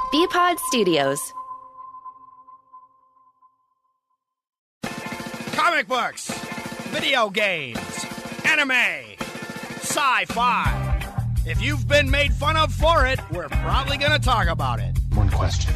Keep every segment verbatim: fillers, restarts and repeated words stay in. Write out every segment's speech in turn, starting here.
B-Pod Studios. Comic books, video games, anime, sci-fi. If you've been made fun of for it, we're probably going to talk about it. One question.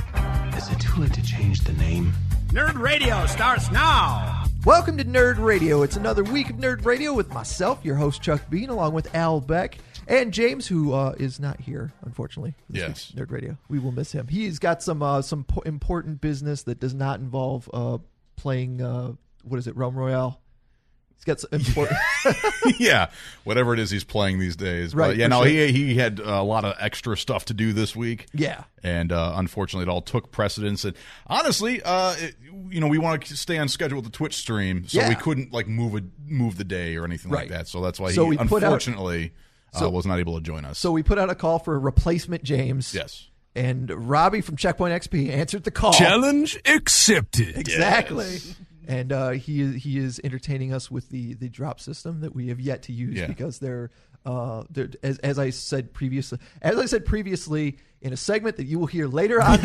Is it too late to change the name? Nerd Radio starts now. Welcome to Nerd Radio. It's another week of Nerd Radio with myself, your host, Chuck Bean, along with Al Beck and James, who uh, is not here, unfortunately. Yes. Nerd Radio. We will miss him. He's got some uh, some po- important business that does not involve uh, playing, uh, what is it, Realm Royale? He's got some important... yeah, whatever it is he's playing these days. Right, But yeah, for no, sure. he he had a lot of extra stuff to do this week. Yeah. And uh, unfortunately, it all took precedence. And honestly, uh, it, you know, we want to stay on schedule with the Twitch stream, so Yeah. we couldn't like move a, move the day or anything Right. like that. So that's why So he we put out- unfortunately So- uh, was not able to join us. So we put out a call for a replacement James. yes. And Robbie from Checkpoint X P answered the call. Challenge accepted. Exactly. Yes. And uh, he is he is entertaining us with the, the drop system that we have yet to use Yeah. because they're uh they're as as I said previously as I said previously in a segment that you will hear later on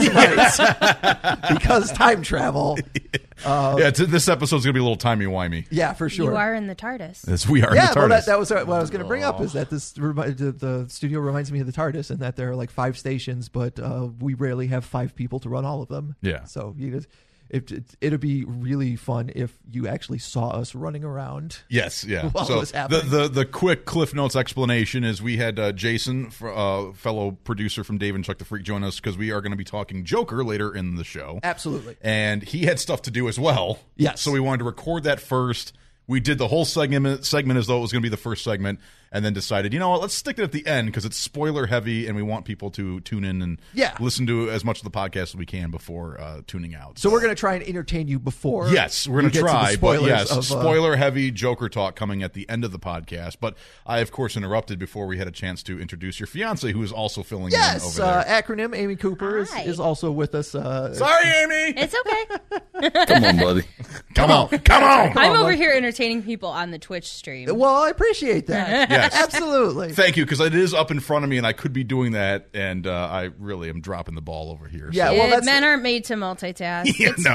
tonight because time travel. Uh, yeah, t- this episode's gonna be a little timey-wimey. yeah, for sure. You are in the TARDIS. As we are yeah, in the well, TARDIS. that, that was what I was going to bring up is that this remi- the, the studio reminds me of the TARDIS and that there are like five stations, but uh, we rarely have five people to run all of them. Yeah. So you just, it, it, it'd be really fun if you actually saw us running around. Yes, yeah. While it so was the, happening. the the quick Cliff Notes explanation is we had uh, Jason, fr- uh, fellow producer from Dave and Chuck the Freak, join us because we are going to be talking Joker later in the show. Absolutely. And he had stuff to do as well. Yes. So we wanted to record that first. We did the whole segment segment as though it was going to be the first segment, and then decided, you know what, let's stick it at the end because it's spoiler heavy, and we want people to tune in and Yeah. listen to as much of the podcast as we can before uh, tuning out. So we're going to try and entertain you before. Yes, we're we going to get the try, but spoilers yes, of, uh, spoiler-heavy Joker talk coming at the end of the podcast. But I, of course, interrupted before we had a chance to introduce your fiance, who is also filling Yes, in over uh, there. acronym Amy Cooper is, Hi. is also with us. Uh, Sorry, Amy! It's okay. Come on, buddy. Come on, come on! I'm on, over bud. here entertaining people on the Twitch stream. well, I appreciate that. Yes. Absolutely. Thank you, because it is up in front of me, and I could be doing that, and uh, I really am dropping the ball over here. Yeah, so. well, Eh, that's- men aren't made to multitask. Yeah, it's no.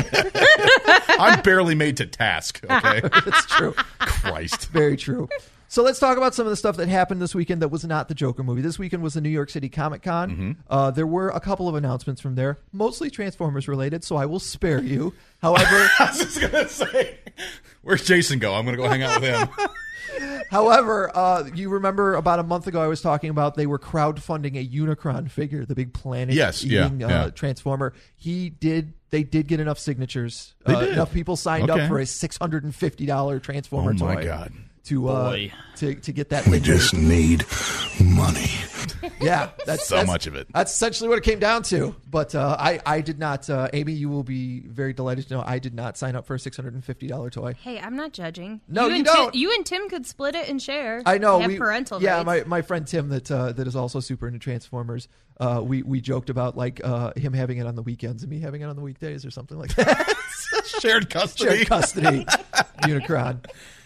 fine. I'm barely made to task, okay? That's true. Christ. Very true. So let's talk about some of the stuff that happened this weekend that was not the Joker movie. This weekend was the New York City Comic Con. Mm-hmm. Uh, there were a couple of announcements from there, mostly Transformers related, so I will spare you. However, I was just going to say, where's Jason go? I'm going to go hang out with him. However, uh, you remember about a month ago I was talking about they were crowdfunding a Unicron figure, the big planet Yes, yeah, eating uh, yeah. Transformer. He did. They did get enough signatures. They uh, did. Enough people signed Okay. up for a six hundred and fifty dollar Transformer Oh, my toy God. to uh, Boy. to to get that. We thing just need money. Yeah, that's So that's- much of it. That's essentially what it came down to. But uh, I, I did not. Uh, Amy, you will be very delighted to know I did not sign up for a six hundred and fifty dollar toy. Hey, I'm not judging. No, you and don't. Tim, you and Tim could split it and share. I know. We have we, parental yeah, rights. my, my friend Tim that uh, that is also super into Transformers. Uh, we we joked about like uh, him having it on the weekends and me having it on the weekdays or something like that. Shared custody. Shared custody, Unicron.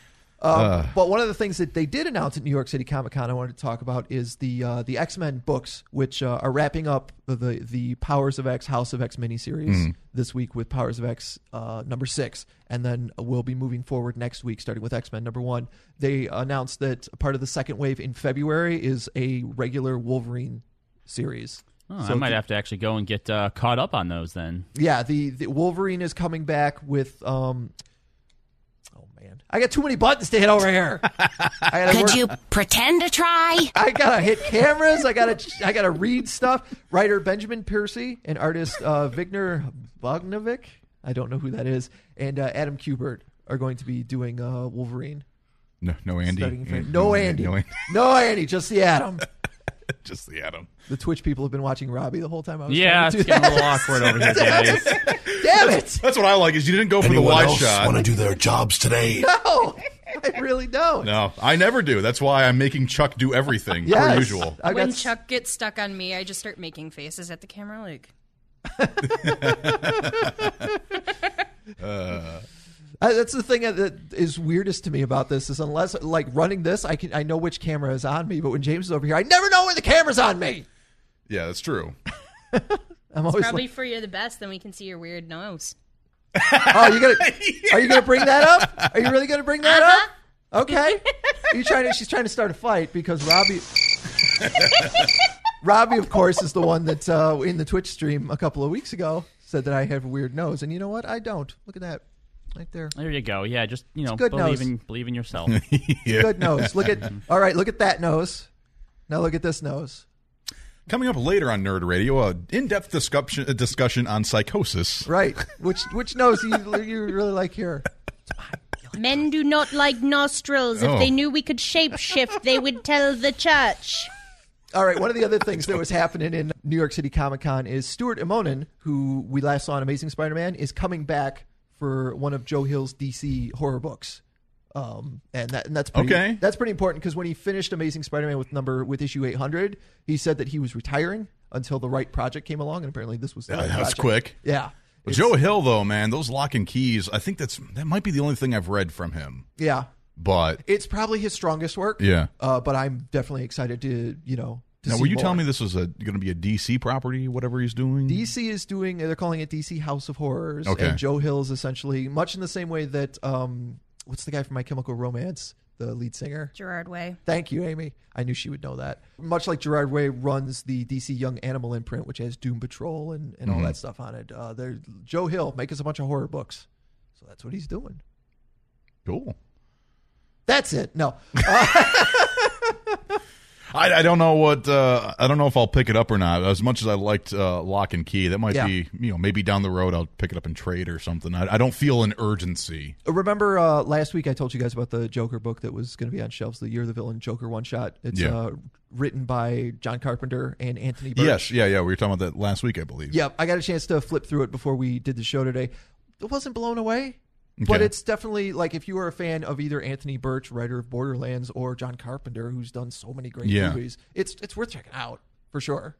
Um, but one of the things that they did announce at New York City Comic Con I wanted to talk about is the uh, the X-Men books, which uh, are wrapping up the the Powers of X House of X miniseries this week with Powers of X uh, number six, and then we'll be moving forward next week starting with X-Men number one. They announced that part of the second wave in February is a regular Wolverine series. Oh, So I might the- have to actually go and get uh, caught up on those then. Yeah, the, the Wolverine is coming back with. Um, oh man, I got too many buttons to hit over here. I gotta Could work- you pretend to try? I gotta hit cameras. I gotta. I gotta read stuff. Writer Benjamin Piercy and artist uh, Vigner Bognovic. I don't know who that is. And uh, Adam Kubert are going to be doing uh, Wolverine. No, no Andy. Starting from- An- no Andy. No, No Andy. Just the Adam. just the Atom. The Twitch people have been watching Robbie the whole time I was Yeah, trying it's to do getting a that. little awkward over here, guys. Damn it! That's what I like. Is you didn't go for Anyone the wide else shot. want to do their jobs today? No, I really don't. No, I never do. That's why I'm making Chuck do everything Yes. per usual. I when got Chuck gets stuck on me, I just start making faces at the camera like... Uh, that's the thing that is weirdest to me about this is unless like running this, I can I know which camera is on me, but when James is over here, I never know when the camera's on me. Yeah, that's true. I'm It's always probably like, for you the best, then we can see your weird nose. oh, you gonna are you gonna bring that up? Are you really gonna bring that Uh-huh. up? Okay. Are you trying to? She's trying to start a fight because Robbie. Robbie, of course, is the one that uh, in the Twitch stream a couple of weeks ago said that I have a weird nose, and you know what? I don't. Look at that, right there. There you go. Yeah, just you know, good believe nose. in believe in yourself. Yeah. Good nose. Look at. All right, look at that nose. Now look at this nose. Coming up later on Nerd Radio, a in-depth discussion a discussion on psychosis. Right. Which which nose do you you really like here? Men do not like nostrils. Oh. If they knew we could shapeshift, they would tell the church. All right, one of the other things that was happening in New York City Comic Con is Stuart Immonen, who we last saw in Amazing Spider-Man, is coming back for one of Joe Hill's D C horror books. Um, and that and that's pretty, Okay. that's pretty important because when he finished Amazing Spider-Man with number with issue eight hundred, he said that he was retiring until the right project came along, and apparently this was the Yeah, right that was project. quick. Yeah. It's- Joe Hill, though, man, those Lock and Keys, I think that's that might be the only thing I've read from him. Yeah. But It's probably his strongest work. yeah. Uh, but I'm definitely excited to, you know, to Now, see were you more. telling me this was going to be a D C property, whatever he's doing? D C is doing, they're calling it D C House of Horrors. Okay. And Joe Hill is essentially, much in the same way that, um, what's the guy from My Chemical Romance, the lead singer? Gerard Way. Thank you, Amy. I knew she would know that. Much like Gerard Way runs the D C Young Animal imprint, which has Doom Patrol and, and all Mhm. that stuff on it. Uh, there, Joe Hill make us a bunch of horror books. So that's what he's doing. Cool. That's it. No. I, I don't know what uh, I don't know if I'll pick it up or not. As much as I liked uh, Lock and Key, that might Yeah. be you know maybe down the road I'll pick it up and trade or something. I, I don't feel an urgency. Remember uh, last week I told you guys about the Joker book that was going to be on shelves, the Year of the Villain Joker one shot. It's Yeah. uh, written by John Carpenter and Anthony Birch. Yes, yeah, yeah. We were talking about that last week, I believe. Yeah, I got a chance to flip through it before we did the show today. It wasn't blown away, but Okay. it's definitely like if you are a fan of either Anthony Birch, writer of Borderlands, or John Carpenter, who's done so many great Yeah. movies, it's it's worth checking out for sure.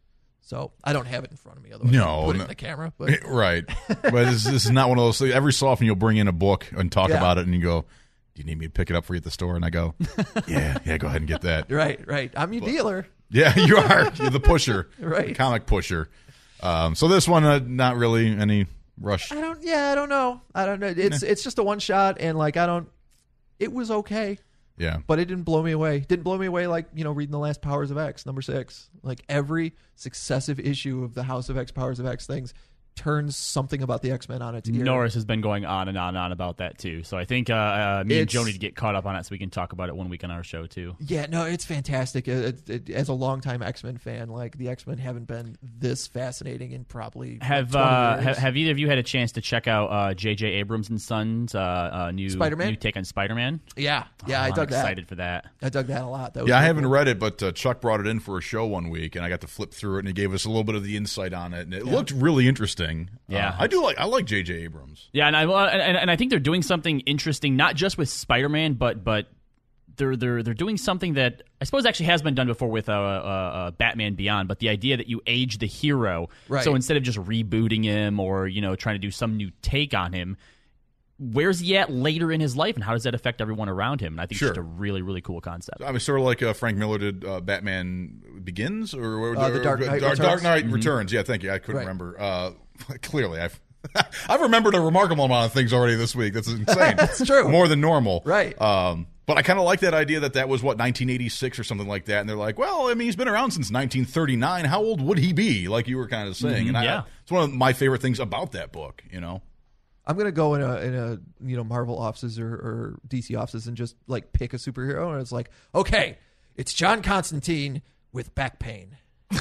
So I don't have it in front of me, otherwise No, I'd put it no. in the camera. But Right, but this, this is not one of those things. Every so often you'll bring in a book and talk Yeah. about it, and you go, "Do you need me to pick it up for you at the store?" And I go, "Yeah, yeah, go ahead and get that." right, right, I'm your dealer. Yeah, you are. You're the pusher, Right. The comic pusher. Um, so this one, uh, not really any rush. I don't. Yeah, I don't know. I don't know. It's it's just a one shot, and like I don't. It was okay, Yeah, but it didn't blow me away. Didn't blow me away like you know reading the last Powers of X number six. Like every successive issue of the House of X, Powers of X things turns something about the X Men on its ear. Norris has been going on and on and on about that too. So I think uh, uh, me and It's- Joe need to get caught up on it so we can talk about it one week on our show too. Yeah, no, it's fantastic. It, it, it, as a longtime X Men fan, like the X Men haven't been this fascinating in probably like, Have twenty uh, years. have, have either of you had a chance to check out uh, J J Abrams and Sons uh, uh, new Spider-Man? new take on Spider-Man? yeah, yeah, I I'm dug that. excited for that. I dug that a lot. That was yeah. I real haven't cool. read it, but uh, Chuck brought it in for a show one week, and I got to flip through it, and he gave us a little bit of the insight on it, and it looked really interesting. Yeah. Uh, I do like I like J J Abrams. Yeah, and I well, and, and I think they're doing something interesting, not just with Spider-Man, but but they're they're they're doing something that I suppose actually has been done before with uh, uh, uh, Batman Beyond. But the idea that you age the hero, Right. so instead of just rebooting him or you know trying to do some new take on him, where's he at later in his life, and how does that affect everyone around him? And I think Sure. it's just a really really cool concept. I mean, sort of like uh, Frank Miller did uh, Batman Begins or, or Uh, The Dark Knight Dark, Returns. Dark Knight Returns. Yeah, thank you. I couldn't Right. remember. Uh, clearly, I've I've remembered a remarkable amount of things already this week. That's insane. That's true. More than normal. Right. Um, but I kind of like that idea that that was what nineteen eighty-six or something like that. And they're like, well, I mean, he's been around since nineteen thirty-nine. How old would he be? Like you were kind of saying. Mhm, and I, yeah. it's one of my favorite things about that book. You know. I'm gonna go in a in a you know Marvel offices or, or D C offices and just like pick a superhero and it's like, okay, it's John Constantine with back pain.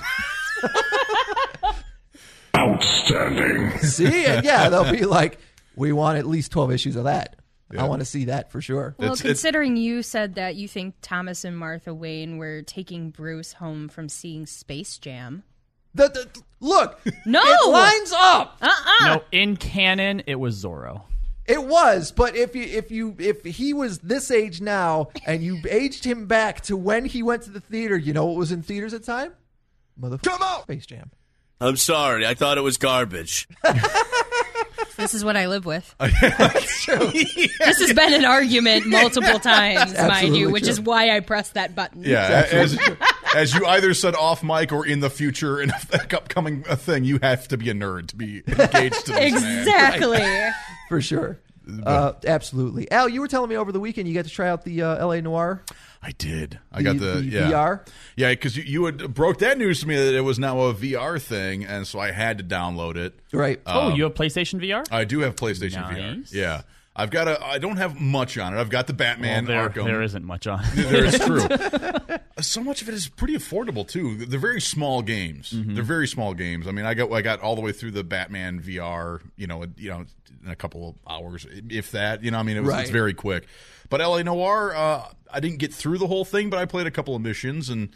Outstanding. See, and yeah, they'll be like, we want at least twelve issues of that. Yeah. I want to see that for sure. Well, It's- it's- considering you said that you think Thomas and Martha Wayne were taking Bruce home from seeing Space Jam. The, the, look, No! it lines up. Uh-uh. No, in canon, it was Zorro. It was, but if you if you if he was this age now and you aged him back to when he went to the theater, you know what was in theaters at the time? Motherfucker, Come on! Space Jam. I'm sorry. I thought it was garbage. This is what I live with. This has been an argument multiple times, mind absolutely you, which true. is why I pressed that button. Yeah. As, as you either said off mic or in the future in an upcoming thing, you have to be a nerd to be engaged to this Exactly. man. For sure. Uh, absolutely. Al, you were telling me over the weekend you got to try out the uh, L A Noire. I did. I The- got the, the yeah. V R? Yeah, because you, you had broke that news to me that it was now a V R thing, and so I had to download it. Right. Oh, Um, you have PlayStation V R? I do have PlayStation Nice. V R. Yeah. I've got a. I don't have much on it. I've got the Batman Well, there, Arkham. there isn't much on. There is true. So much of it is pretty affordable too. They're very small games. Mm-hmm. They're very small games. I mean, I got I got all the way through the Batman V R. You know, you know, in a couple of hours, if that. You know, I mean, it was Right. it's very quick. But L A Noire, uh, I didn't get through the whole thing, but I played a couple of missions, and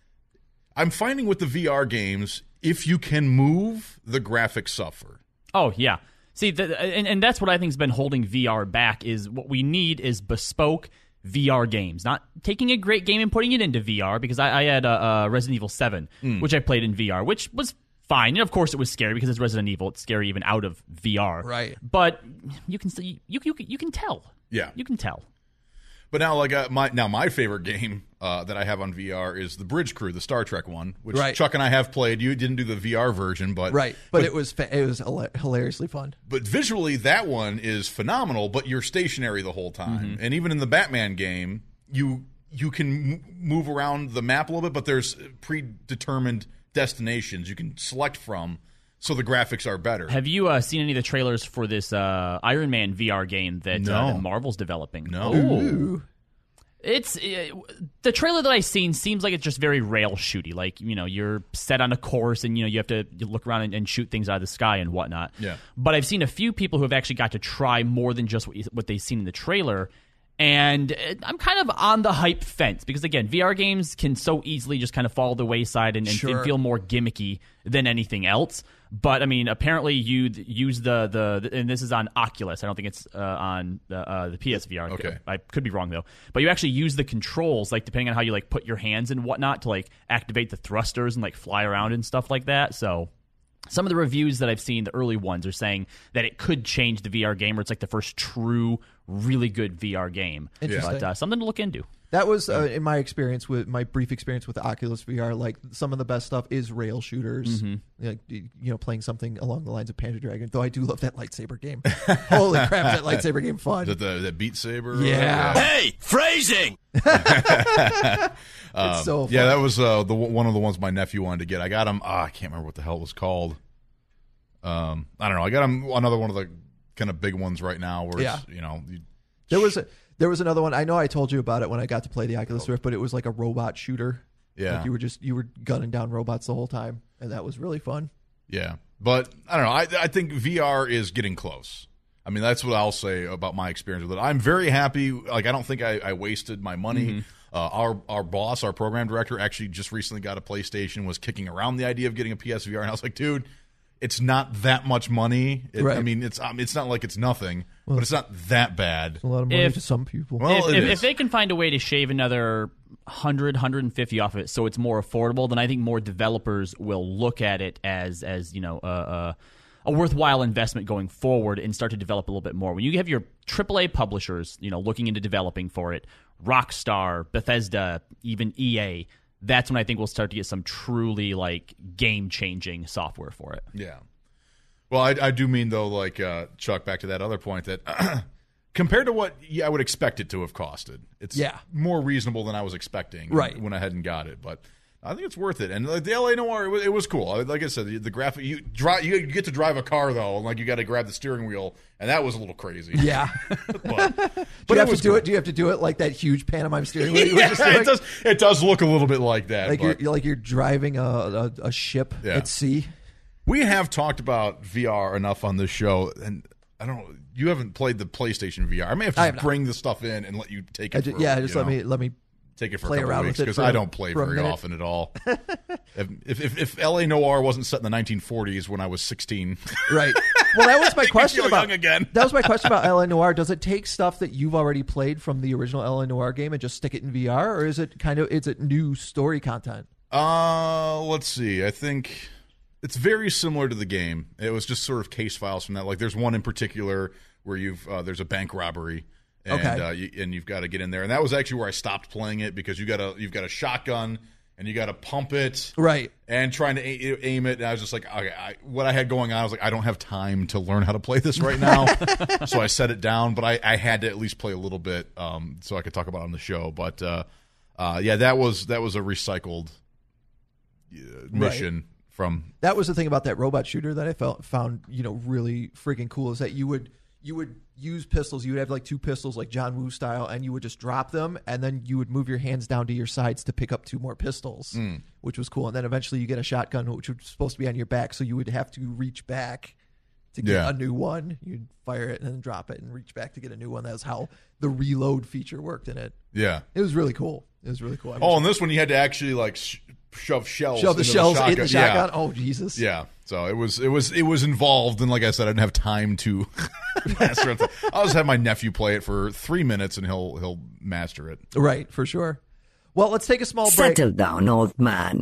I'm finding with the V R games, if you can move, the graphics suffer. Oh yeah. See, the, and, and that's what I think's been holding V R back. Is what we need is bespoke V R games, not taking a great game and putting it into V R. Because I, I had uh, uh, Resident Evil seven, Mm. which I played in V R, which was fine. And of course, it was scary because it's Resident Evil. It's scary even out of V R. Right. But you can see, you you you can tell. Yeah. You can tell. But now, like uh, my now my favorite game uh, that I have on V R is the Bridge Crew, the Star Trek one, which Right. Chuck and I have played. You didn't do the V R version, but Right. But, it was fa- it was hila- hilariously fun. but visually that one is phenomenal. But you're stationary the whole time, Mm-hmm. and even in the Batman game, you you can m- move around the map a little bit, but there's predetermined destinations you can select from, so the graphics are better. Have you uh, seen any of the trailers for this uh, Iron Man V R game that, No. uh, that Marvel's developing? No. Ooh. It's uh, the trailer that I've seen seems like it's just very rail shooty. Like, you know, you're set on a course and, you know, you have to you look around and, and shoot things out of the sky and whatnot. Yeah. But I've seen a few people who have actually got to try more than just what, you, what they've seen in the trailer. And it- I'm kind of on the hype fence because, again, V R games can so easily just kind of fall the wayside and, and, Sure. and feel more gimmicky than anything else. But, I mean, apparently you use the, the, and this is on Oculus. I don't think it's uh, on the, uh, the P S V R. Okay. I could be wrong, though. But you actually use the controls, like, depending on how you, like, put your hands and whatnot to, like, activate the thrusters and, like, fly around and stuff like that. So some of the reviews that I've seen, the early ones, are saying that it could change the V R game, or it's like the first true, really good V R game. Interesting. But uh, something to look into. That was uh, in my experience with my brief experience with the Oculus V R. Like some of the best stuff is rail shooters, Mm-hmm. like you know, playing something along the lines of Panzer Dragon. Though I do love that lightsaber game. Holy crap, that lightsaber game fun! Is that the that Beat Saber? Yeah. Hey, phrasing! It's so fun. Yeah, that was uh, the one of the ones my nephew wanted to get. I got him. ah, I can't remember what the hell it was called. Um, I don't know. I got him another one of the kind of big ones right now. Where Yeah. it's, you know, you, There was a, there was another one. I know I told you about it when I got to play the Oculus Rift, but it was like a robot shooter. Yeah. Like you were just you were gunning down robots the whole time, and that was really fun. yeah. But I don't know. I I think V R is getting close. I mean, that's what I'll say about my experience with it. I'm very happy. Like, I don't think I, I wasted my money. Mm-hmm. Uh, our our boss, our program director, actually just recently got a PlayStation. Was kicking around the idea of getting a P S V R, and I was like, dude, it's not that much money. It, Right. I mean, it's um, it's not like it's nothing, but it's not that bad. A lot of money If- to some people. Well, if, it if, is. if they can find a way to shave another one hundred, one hundred fifty off of it so it's more affordable, then I think more developers will look at it as, as you know, uh, uh, a worthwhile investment going forward and start to develop a little bit more. When you have your triple A publishers, you know, looking into developing for it, Rockstar, Bethesda, even E A, that's when I think we'll start to get some truly, like, game-changing software for it. Yeah. Well, I, I do mean, though, like, uh, Chuck, back to that other point, that compared to what yeah, I would expect it to have costed, it's Yeah. more reasonable than I was expecting Right. when I hadn't got it. But I think it's worth it. And like, the L A Noire, it was, it was cool. Like I said, the, the graphic, you, drive, you get to drive a car, though, and like you got to grab the steering wheel, and that was a little crazy. Yeah. but, Do but you have to was do cool. it? Do you have to do it like that huge pantomime steering wheel? You were Yeah, just it doing? does. It does look a little bit like that. Like but- you're, you're like you're driving a, a, a ship Yeah. at sea. We have talked about V R enough on this show, and I don't know. You haven't played the PlayStation V R. I may have to I just have not. bring the stuff in and let you take it. I ju- for, yeah, you just let know, me let me. take it for play a couple around of with weeks it because for I a- don't play for a very minute. often at all. if, if if L A Noire wasn't set in the nineteen forties when I was sixteen, Right. Well, that was my Make me question feel about young again. that was my question about L A Noire. Does it take stuff that you've already played from the original L A Noire game and just stick it in V R, or is it kind of is it new story content? uh, let's see. I think it's very similar to the game. It was just sort of case files from that. Like there's one in particular where you've uh, there's a bank robbery. And, Okay. uh, you, and you've got to get in there, and that was actually where I stopped playing it because you got a you've got a shotgun, and you got to pump it, right, and trying to a- aim it. And I was just like, okay, I, what I had going on, I was like, I don't have time to learn how to play this right now, so I set it down. But I, I had to at least play a little bit, um, so I could talk about it on the show. But uh, uh, yeah, that was that was a recycled uh, mission. Right. From that was the thing about that robot shooter that I felt found you know really freaking cool is that you would you would use pistols. You would have like two pistols like John Woo style, and you would just drop them, and then you would move your hands down to your sides to pick up two more pistols, mm. which was cool. And then eventually you get a shotgun, which was supposed to be on your back, so you would have to reach back to get yeah. a new one. You'd fire it and then drop it and reach back to get a new one. That was how the reload feature worked in it. Yeah, it was really cool. It was really cool. I oh, and this one you had to actually like sh- shove shells, shove the into shells the in the shotgun. Yeah. Oh Jesus! Yeah, so it was it was it was involved, and like I said, I didn't have time to master it. I'll just have my nephew play it for three minutes, and he'll he'll master it. Right, for sure. Well, let's take a small break. Settle down, old man.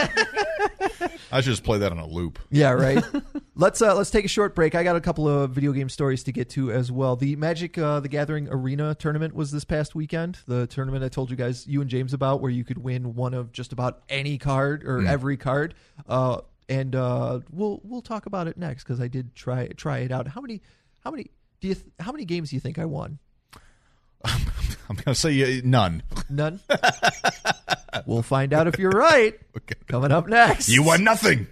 I should just play that on a loop. Yeah, right. let's uh, let's take a short break. I got a couple of video game stories to get to as well. The Magic uh, the Gathering Arena tournament was this past weekend. The tournament I told you guys, you and James about, where you could win one of just about any card or mm. every card. Uh, and uh, we'll we'll talk about it next because I did try try it out. How many how many do you th- how many games do you think I won? I'm gonna say uh, none. None. We'll find out if you're right. Okay. Coming up next. You won nothing.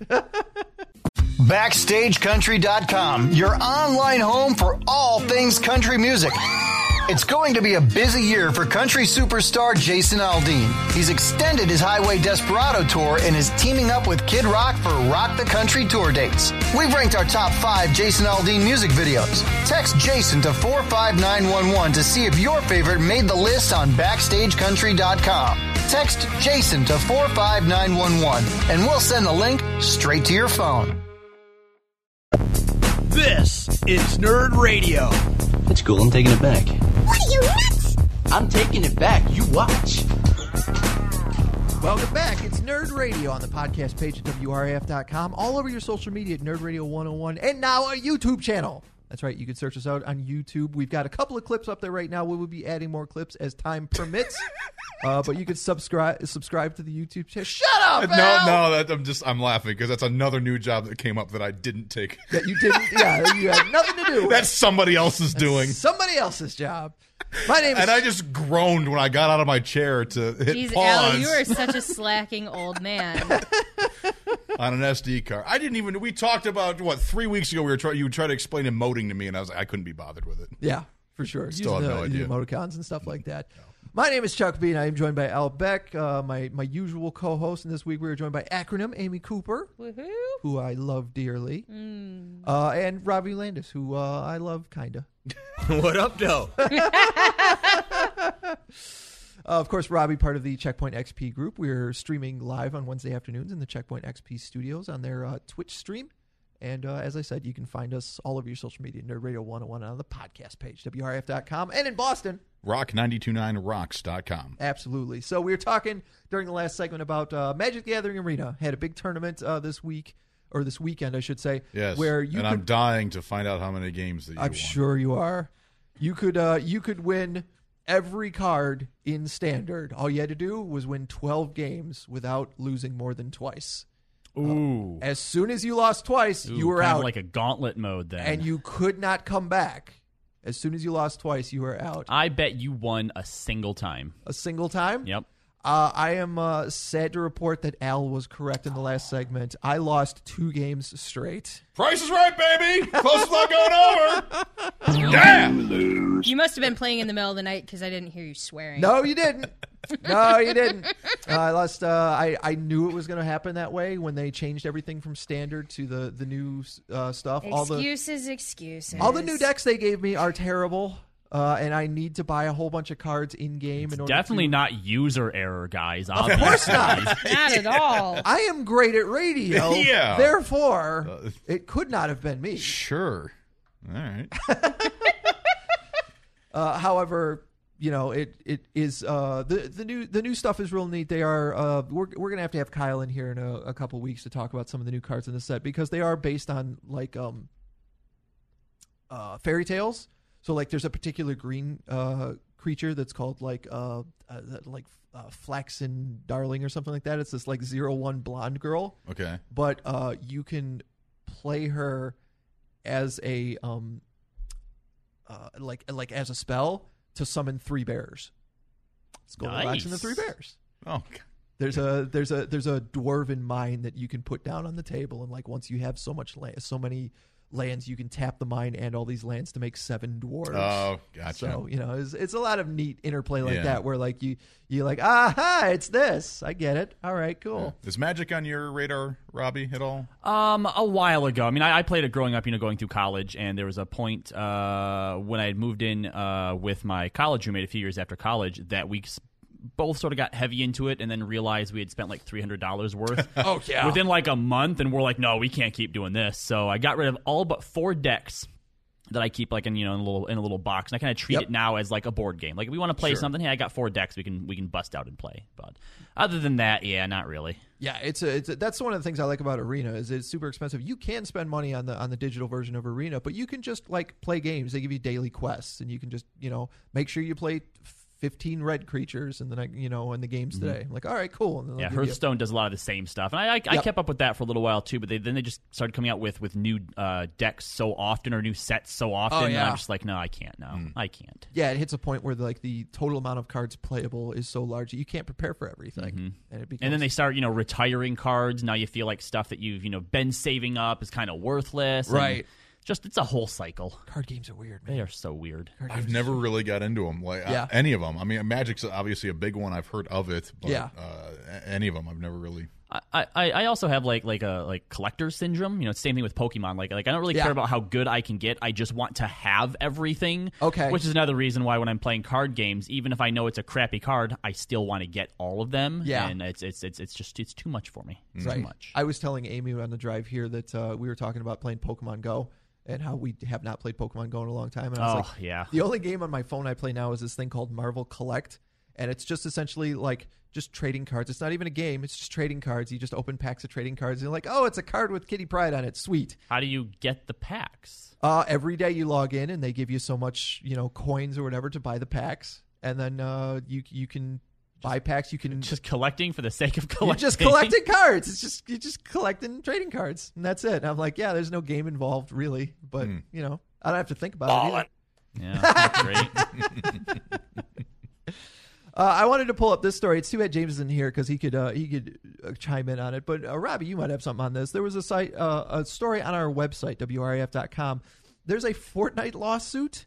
Backstage Country dot com, your online home for all things country music. It's going to be a busy year for country superstar Jason Aldean. He's extended his Highway Desperado tour and is teaming up with Kid Rock for Rock the Country tour dates. We've ranked our top five Jason Aldean music videos. Text Jason to four five nine one one to see if your favorite made the list on Backstage Country dot com. Text Jason to four five nine one one and we'll send the link straight to your phone. This is Nerd Radio. It's cool, I'm taking it back. What are you, nuts? I'm taking it back. You watch. Welcome back. It's Nerd Radio on the podcast page at W R A F dot com, all over your social media at Nerd Radio one oh one, and now our YouTube channel. That's right. You can search us out on YouTube. We've got a couple of clips up there right now. We will be adding more clips as time permits. uh, but you can subscribe subscribe to the YouTube channel. Shut up, No, Al! no, that, I'm just I'm laughing because that's another new job that came up that I didn't take. That you didn't. Yeah, you had nothing to do with. That's somebody else's That's doing. Somebody else's job. My name is. And I just groaned when I got out of my chair to hit Jeez, pause. Al, you are such a slacking old man. On an S D card. I didn't even. We talked about what three weeks ago. We were trying. You would try to explain emoting to me, and I was like, I couldn't be bothered with it. Yeah, for sure. Still Using have no the, idea. the emoticons and stuff like that. No. My name is Chuck B, and I am joined by Al Beck, uh, my my usual co-host. And this week we are joined by Acronym Amy Cooper, Woohoo. who I love dearly, mm. uh, and Robbie Landis, who uh, I love kinda. What up, though? Uh, of course, Robbie, part of the Checkpoint X P group. We're streaming live on Wednesday afternoons in the Checkpoint X P studios on their uh, Twitch stream. And uh, as I said, you can find us all over your social media, Nerd Radio one oh one, on the podcast page, W R A F dot com, and in Boston, rock nine two nine rocks dot com. Absolutely. So we were talking during the last segment about uh, Magic the Gathering Arena. Had a big tournament uh, this week, or this weekend, I should say. Yes, where you and could, I'm dying to find out how many games that you I'm won. sure you are. You could, uh, you could win every card in Standard. All you had to do was win twelve games without losing more than twice. Ooh. Uh, as soon as you lost twice, Ooh, you were kind out. of like a gauntlet mode then. And you could not come back. As soon as you lost twice, you were out. I bet you won a single time. A single time? Yep. Uh, I am uh, sad to report that Al was correct in the last segment. I lost two games straight. Price is right, baby. Close is not going over. Damn. You must have been playing in the middle of the night because I didn't hear you swearing. No, you didn't. No, you didn't. Uh, I lost. Uh, I I knew it was going to happen that way when they changed everything from Standard to the the new uh, stuff. Excuses, all the, excuses. All the new decks they gave me are terrible. Uh, and I need to buy a whole bunch of cards in game. In order Definitely to... not user error, guys. Of course not. Not at all. I am great at radio. Yeah. Therefore, uh, it could not have been me. Sure. All right. uh, however, you know, it it is uh, the the new the new stuff is real neat. They are uh, we're we're gonna have to have Kyle in here in a, a couple weeks to talk about some of the new cards in the set because they are based on like um uh, fairy tales. So, like, there's a particular green uh, creature that's called like uh, uh like uh, Flaxen Darling or something like that. It's this like zero one blonde girl. Okay. But uh, you can play her as a um uh, like like as a spell to summon three bears. It's Goldilocks and the Three Bears. Oh. There's a there's a there's a dwarven mine that you can put down on the table, and like once you have so much land, so many lands, you can tap the mine and all these lands to make seven dwarves. Oh, gotcha. So you know, it's, it's a lot of neat interplay like Yeah. that, where like you you like, aha, it's this. I get it. All right, cool. Is Magic on your radar, Robbie, at all? Um, a while ago. I mean, I, I played it growing up, you know, going through college, and there was a point uh, when I had moved in uh, with my college roommate a few years after college that we s- both sort of got heavy into it and then realized we had spent like three hundred dollars worth Oh, yeah. within like a month, and we're like, no, we can't keep doing this. So I got rid of all but four decks that I keep like in you know in a little in a little box, and I kind of treat Yep. it now as like a board game. Like if we want to play Sure. something, hey, I got four decks we can we can bust out and play. But other than that, yeah, not really. Yeah, it's a, it's a, that's one of the things I like about Arena is it's super expensive. You can spend money on the on the digital version of Arena, but you can just like play games. They give you daily quests, and you can just you know make sure you play fifteen red creatures in the night, you know in the games today. I'm like, all right, cool. And then they'll Yeah, give you- Hearthstone does a lot of the same stuff, and I I, I Yep. kept up with that for a little while too. But they, then they just started coming out with with new uh, decks so often or new sets so often. Oh, And yeah. I'm just like, no, I can't. No, I can't. Yeah, it hits a point where like the total amount of cards playable is so large that you can't prepare for everything, and it becomes And then they start, you know, retiring cards. Now you feel like stuff that you've, you know, been saving up is kind of worthless. and Right. Just it's a whole cycle. card games are weird, man. They are so weird. Card I've games- never really got into them, like uh, Yeah. any of them. I mean, Magic's obviously a big one. I've heard of it, but Yeah. uh, a- any of them, I've never really. I, I, I also have like like a like collector syndrome. You know, it's the same thing with Pokemon. Like like I don't really Yeah. care about how good I can get. I just want to have everything. Okay. Which is another reason why when I'm playing card games, even if I know it's a crappy card, I still want to get all of them. Yeah. And it's it's it's it's just it's too much for me. It's Right. too much. I was telling Amy on the drive here that uh, we were talking about playing Pokemon Go and how we have not played Pokemon Go in a long time. And I was Oh, like, yeah. The only game on my phone I play now is this thing called Marvel Collect, and it's just essentially like just trading cards. It's not even a game. It's just trading cards. You just open packs of trading cards, and you're like, oh, it's a card with Kitty Pryde on it. Sweet. How do you get the packs? Uh, every day you log in, and they give you so much, you know, coins or whatever to buy the packs, and then uh, you you can buy packs. You can Just collecting for the sake of You're collecting. just collecting cards. It's just you're just collecting trading cards, and that's it. And I'm like, yeah, there's no game involved really, but you know, I don't have to think about it. Either. Yeah, that's great. Uh, I wanted to pull up this story. It's too bad James isn't here because he could uh, he could uh, chime in on it. But uh, Robbie, you might have something on this. There was a site uh, a story on our website W R A F dot com. There's a Fortnite lawsuit.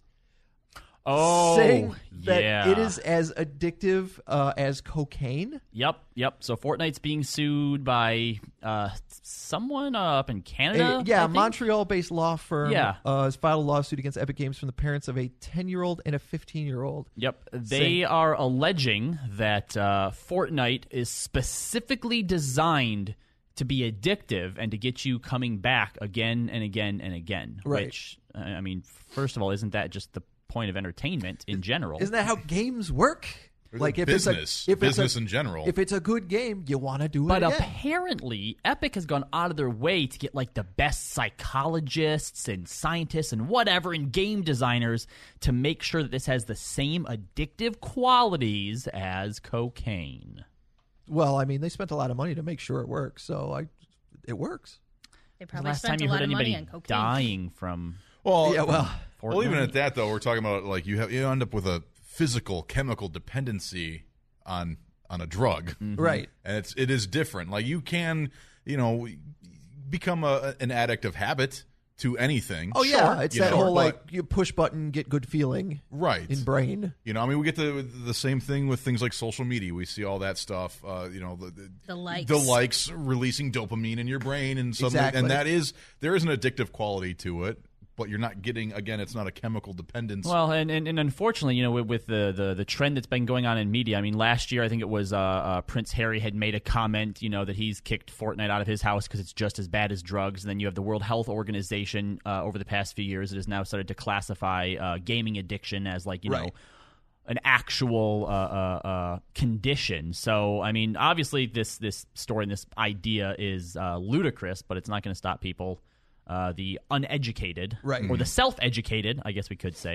Oh, saying that yeah. it is as addictive uh, as cocaine. Yep, yep. So Fortnite's being sued by uh, someone uh, up in Canada. A- yeah, I a think? Montreal-based law firm Yeah. uh, has filed a lawsuit against Epic Games from the parents of a ten-year-old and a fifteen-year-old. Yep. They Saying- are alleging that uh, Fortnite is specifically designed to be addictive and to get you coming back again and again and again. Right. Which, uh, I mean, first of all, isn't that just the point of entertainment in general? Isn't that how games work? Like if business, it's a, if business it's a, in general. If it's a good game, you want to do it But again. apparently, Epic has gone out of their way to get like the best psychologists and scientists and whatever and game designers to make sure that this has the same addictive qualities as cocaine. Well, I mean, they spent a lot of money to make sure it works, so I, it works. They The probably last spent time you a lot heard of money anybody on cocaine. dying from Well, Yeah, well, well, even Fortnite. at that though, we're talking about like you have you end up with a physical chemical dependency on on a drug, right. and it's it is different. Like you can you know become a, an addict of habit to anything. Oh yeah, Sure, it's you that know, whole but- like you push button, get good feeling right in brain. You know, I mean, we get the the same thing with things like social media. We see all that stuff. Uh, you know, the, the The likes. the likes releasing dopamine in your brain, and suddenly, Exactly. and that is there is an addictive quality to it. But you're not getting again. It's not a chemical dependence. Well, and, and, and unfortunately, you know, with, with the, the, the trend that's been going on in media, I mean, last year I think it was uh, uh, Prince Harry had made a comment, you know, that he's kicked Fortnite out of his house because it's just as bad as drugs. And then you have the World Health Organization uh, over the past few years that has now started to classify uh, gaming addiction as like, you know, Right. an actual uh, uh, uh, condition. So, I mean, obviously this this story and this idea is uh, ludicrous, but it's not going to stop people. Uh, the uneducated, Right. or the self-educated, I guess we could say,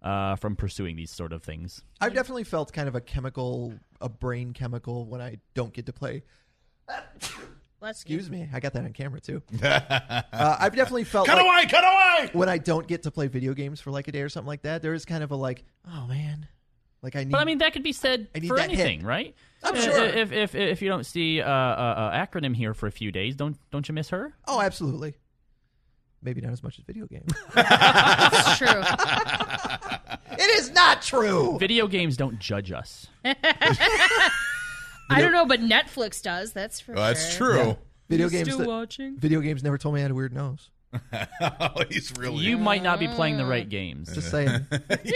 uh, from pursuing these sort of things. I've definitely felt kind of a chemical, a brain chemical when I don't get to play. Excuse me, I got that on camera too. uh, I've definitely felt cut like away, cut away. when I don't get to play video games for like a day or something like that. There is kind of a like, oh man, like I need. But I mean, that could be said I need for that anything, hit. right? I'm Uh, sure. If if if you don't see uh, uh, uh, acronym here for a few days, don't don't you miss her? Oh, absolutely. Maybe not as much as video games. It's true. It is not true. Video games don't judge us. I don't know, but Netflix does. That's for Well, that's sure. true. Video You games. still that- watching? Video games never told me I had a weird nose. Oh, he's really. You might not be playing the right games. Just saying.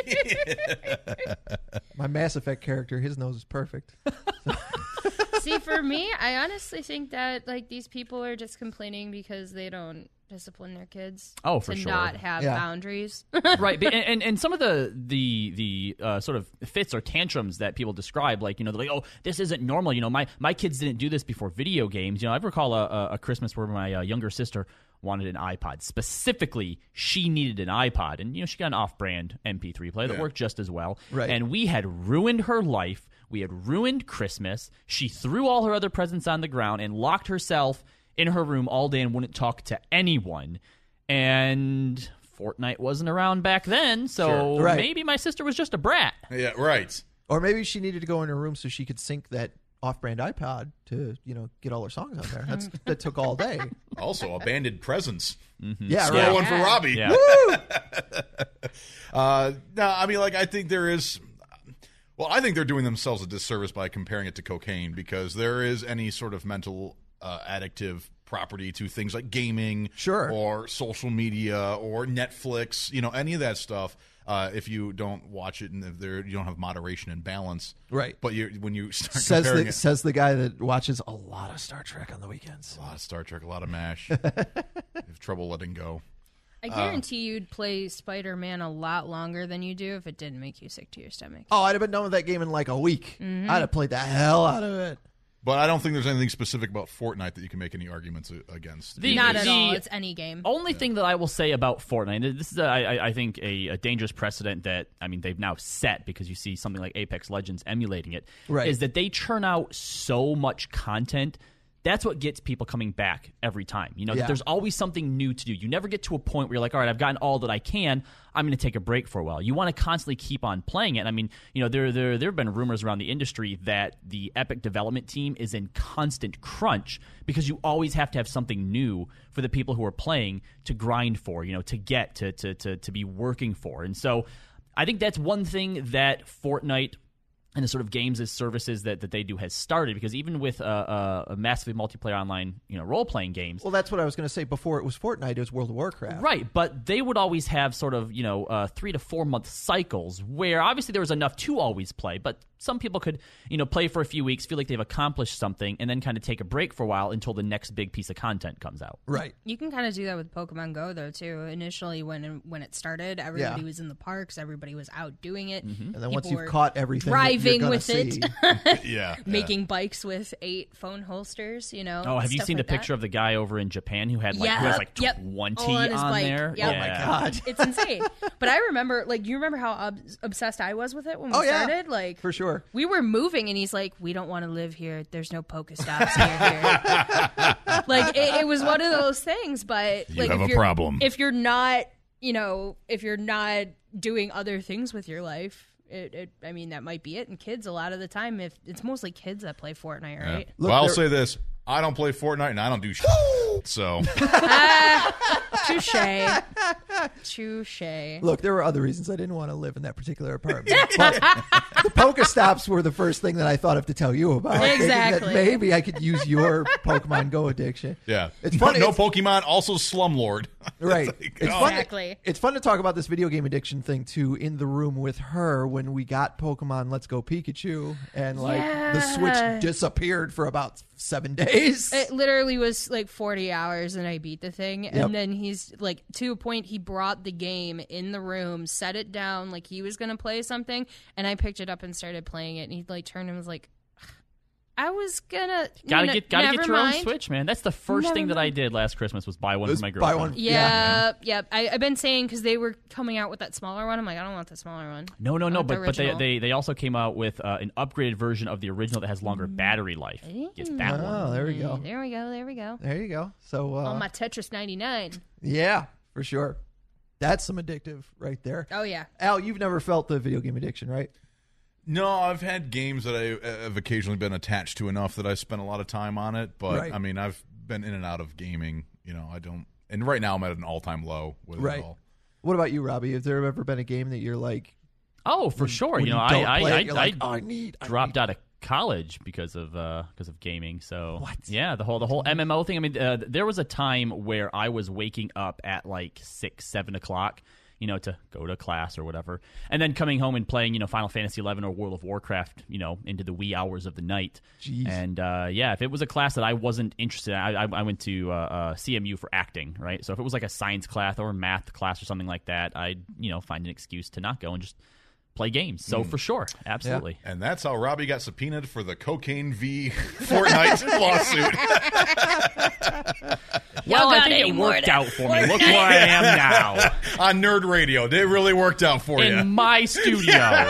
My Mass Effect character, his nose is perfect. See, for me, I honestly think that like these people are just complaining because they don't discipline their kids. Oh, for to sure. not have Yeah. boundaries. Right, but- and, and and some of the the the uh, sort of fits or tantrums that people describe, like you know, they're like, oh, this isn't normal. You know, my my kids didn't do this before video games. You know, I recall a, a, a Christmas where my uh, younger sister wanted an iPod. Specifically, she needed an iPod, and you know, she got an off-brand M P three player that Yeah. worked just as well. Right. And we had ruined her life. We had ruined Christmas. She threw all her other presents on the ground and locked herself in her room all day and wouldn't talk to anyone. And Fortnite wasn't around back then, so Sure. Right. maybe my sister was just a brat. Yeah, right. Or maybe she needed to go in her room so she could sync that off-brand iPod to, you know, get all her songs on there. That's that took all day. Also, abandoned presents. Yeah, Small right. one for Robbie. Yeah. Uh, no, I mean, like, I think there is. Well, I think they're doing themselves a disservice by comparing it to cocaine because there is any sort of mental uh, addictive property to things like gaming, Sure. or social media, or Netflix. You know, any of that stuff. Uh, if you don't watch it and if there you don't have moderation and balance, Right. But you when you start Says comparing the it, says the guy that watches a lot of Star Trek on the weekends. a lot of Star Trek, a lot of MASH, you have trouble letting go. I guarantee you'd play Spider-Man a lot longer than you do if it didn't make you sick to your stomach. Oh, I'd have been done with that game in like a week. Mm-hmm. I'd have played the hell out of it. But I don't think there's anything specific about Fortnite that you can make any arguments a- against. The- Not at the- all. It's any game. Only thing that I will say about Fortnite, this is, a, I, I think, a, a dangerous precedent that, I mean, they've now set because you see something like Apex Legends emulating it, Right. is that they churn out so much content. That's what gets people coming back every time. You know, that Yeah. there's always something new to do. You never get to a point where you're like, all right, I've gotten all that I can. I'm going to take a break for a while. You want to constantly keep on playing it. I mean, you know, there there there have been rumors around the industry that the Epic development team is in constant crunch because you always have to have something new for the people who are playing to grind for, you know, to get to to to to be working for. And so, I think that's one thing that Fortnite and the sort of games as services that, that they do has started, because even with uh, uh, a massively multiplayer online, you know, role playing games, Well, that's what I was going to say. Before it was Fortnite, it was World of Warcraft. right? But they would always have sort of, you know, uh, three to four month cycles where obviously there was enough to always play, but some people could, you know, play for a few weeks, feel like they've accomplished something, and then kind of take a break for a while until the next big piece of content comes out. Right. You can kind of do that with Pokemon Go, though, too. Initially, when when it started, everybody Yeah. was in the parks, everybody was out doing it. And then once People you've were caught everything, that you're driving gonna with see, it, Yeah, making bikes with eight phone holsters, you know. Oh, have you stuff seen like the picture that. of the guy over in Japan who had like Yeah. who has like Yep. twenty All on his bike. there? Yep. Oh my Yeah. God. It's insane. But I remember, like, you remember how ob- obsessed I was with it when we Oh, yeah. started? Like, for sure. we were moving, and he's like, "We don't want to live here. There's no Pokestops near here." Like, it, it was one of those things. But You like, have if a you're, problem. if you're not, you know, if you're not doing other things with your life, it, it, I mean, that might be it. And kids, a lot of the time, if it's mostly kids that play Fortnite, Yeah. right? Look, well, I'll there- say this: I don't play Fortnite and I don't do shit. So Touche, touche. Look, there were other reasons I didn't want to live in that particular apartment. But the Pokestops were the first thing that I thought of to tell you about. thinking Exactly. That maybe I could use your Pokemon Go addiction. yeah, It's no, funny. no it's- Pokemon, also Slumlord. Right. Like, It's oh. fun. Exactly. To, it's fun to talk about this video game addiction thing too in the room with her when we got Pokemon Let's Go Pikachu and like the Yeah. Switch disappeared for about seven days. It literally was like forty hours and I beat the thing. Yep. And then he's like, to a point, he brought the game in the room, set it down like he was going to play something. And I picked it up and started playing it. And he like turned and was like, I was gonna Gotta n- get, gotta never get your mind. own Switch, man. That's the first Never thing that I mind. did last Christmas was buy one Was for my buy girlfriend. one. Yeah, yeah. I, I've been saying because they were coming out with that smaller one. I'm like, I don't want the smaller one. No, no, I no. want the But but they, original. they they also came out with uh, an upgraded version of the original that has longer battery life. Get that one. Oh, there we go. There we go. There we go. There you go. So, uh, On my Tetris ninety-nine. yeah, for sure. That's some addictive right there. Oh yeah. Al, you've never felt the video game addiction, right? No, I've had games that I uh, have occasionally been attached to enough that I spent a lot of time on it. But Right. I mean, I've been in and out of gaming. You know, I don't. And right now, I'm at an all-time low with Right. it all. What about you, Robbie? Has there ever been a game that you're like, Oh, for sure. when You know, you don't I play I, it, you're I, like, I oh, I need, I dropped need. out of college because of uh, because of gaming. So What? yeah, the whole the whole M M O thing. I mean, uh, there was a time where I was waking up at like six, seven o'clock, you know, to go to class or whatever, and then coming home and playing, you know, Final Fantasy eleven or World of Warcraft, you know, into the wee hours of the night. Jeez. And uh, yeah, if it was a class that I wasn't interested in, I, I, I went to uh, uh, C M U for acting, right? So if it was like a science class or a math class or something like that, I'd, you know, find an excuse to not go and just play games. So for sure, absolutely. And that's how Robbie got subpoenaed for the Cocaine v. Fortnite lawsuit. Well, I got think any it more worked to- out for me. Look where I am now. On Nerd Radio. It really worked out for In you. my studio.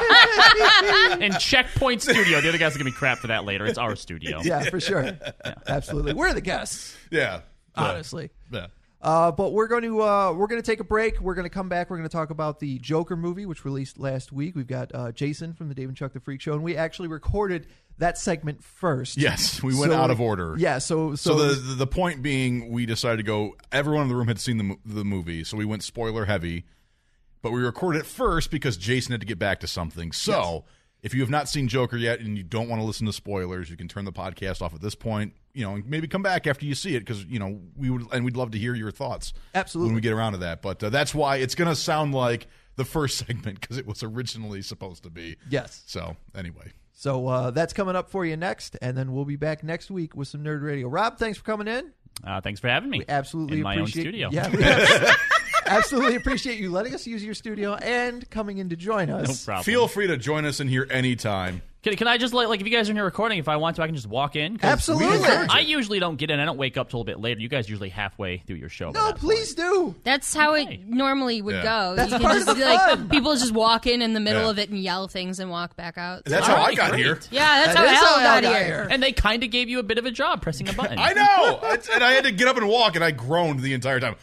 In Checkpoint Studio. The other guys are going to be crap for that later. It's our studio. Yeah, for sure. Absolutely. We're the guests, Yeah. honestly. Yeah. Uh, but we're going to uh, we're going to take a break. We're going to come back. We're going to talk about the Joker movie, which released last week. We've got uh, Jason from the Dave and Chuck the Freak Show, and we actually recorded that segment first. Yes, we went So- out of order. Yeah, so so, So, the the point being, we decided to go. Everyone in the room had seen the mo- the movie, so we went spoiler heavy. But we recorded it first because Jason had to get back to something. So if you have not seen Joker yet and you don't want to listen to spoilers, you can turn the podcast off at this point. You know, and maybe come back after you see it because you know we would and we'd love to hear your thoughts. Absolutely. when we get around to that. But uh, that's why it's going to sound like the first segment because it was originally supposed to be. Yes. So anyway. So uh, that's coming up for you next, and then we'll be back next week with some Nerd Radio. Rob, thanks for coming in. Uh, thanks for having me. We absolutely in my appreciate own studio. Yeah, we abs- absolutely appreciate you letting us use your studio and coming in to join us. No problem. Feel free to join us in here anytime. Can, can I just, like, like, if you guys are in here recording, if I want to, I can just walk in? 'Cause Absolutely. I usually don't get in. I don't wake up till a bit later. You guys usually halfway through your show. by No, that please do. That's how Okay. it normally would Yeah. go. That's you part can of just the like fun. people just walk in in the middle Yeah. of it and yell things and walk back out. That's All how I right, got great. here. yeah, that's That is how Al how Al got, got here. here. And they kind of gave you a bit of a job pressing a button. I know, It's- and I had to get up and walk, and I groaned the entire time.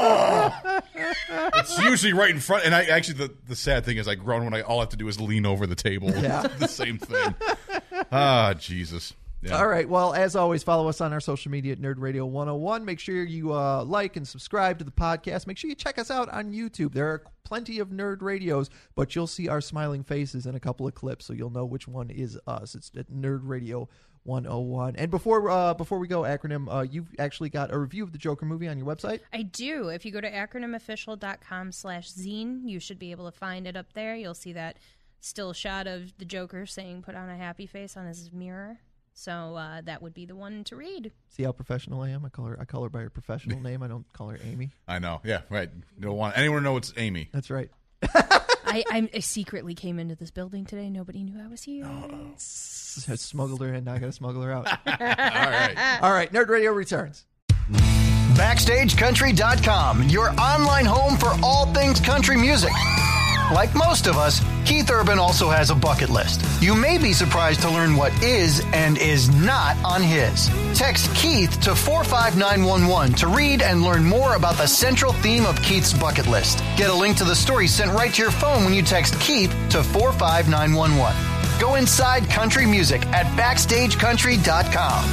Ah! It's usually right in front, and I actually the, the sad thing is I groan when I all I have to do is lean over the table. Yeah. the same thing. Ah, Jesus. Yeah. All right. Well, as always, follow us on our social media at Nerd Radio one oh one. Make sure you uh, like and subscribe to the podcast. Make sure you check us out on YouTube. There are plenty of Nerd Radios, but you'll see our smiling faces in a couple of clips, so you'll know which one is us. It's at Nerd Radio one oh one. And before uh, before we go, acronym, uh, you've actually got a review of the Joker movie on your website. I do. If you go to acronymofficial.com slash zine, you should be able to find it up there. You'll see that still shot of the Joker saying put on a happy face on his mirror. So uh, that would be the one to read. See how professional I am? I call her I call her by her professional name. I don't call her Amy. I know. Yeah, right. You don't want anyone to know it's Amy. That's right. I, I, I secretly came into this building today. Nobody knew I was here. S- Smuggled her in, now I gotta smuggle her out. All right. All right, Nerd Radio returns. Backstage Country dot com, your online home for all things country music. Like most of us, Keith Urban also has a bucket list. You may be surprised to learn what is and is not on his. Text Keith to four five nine one one to read and learn more about the central theme of Keith's bucket list. Get a link to the story sent right to your phone when you text Keith to four five nine one one. Go inside country music at backstage country dot com.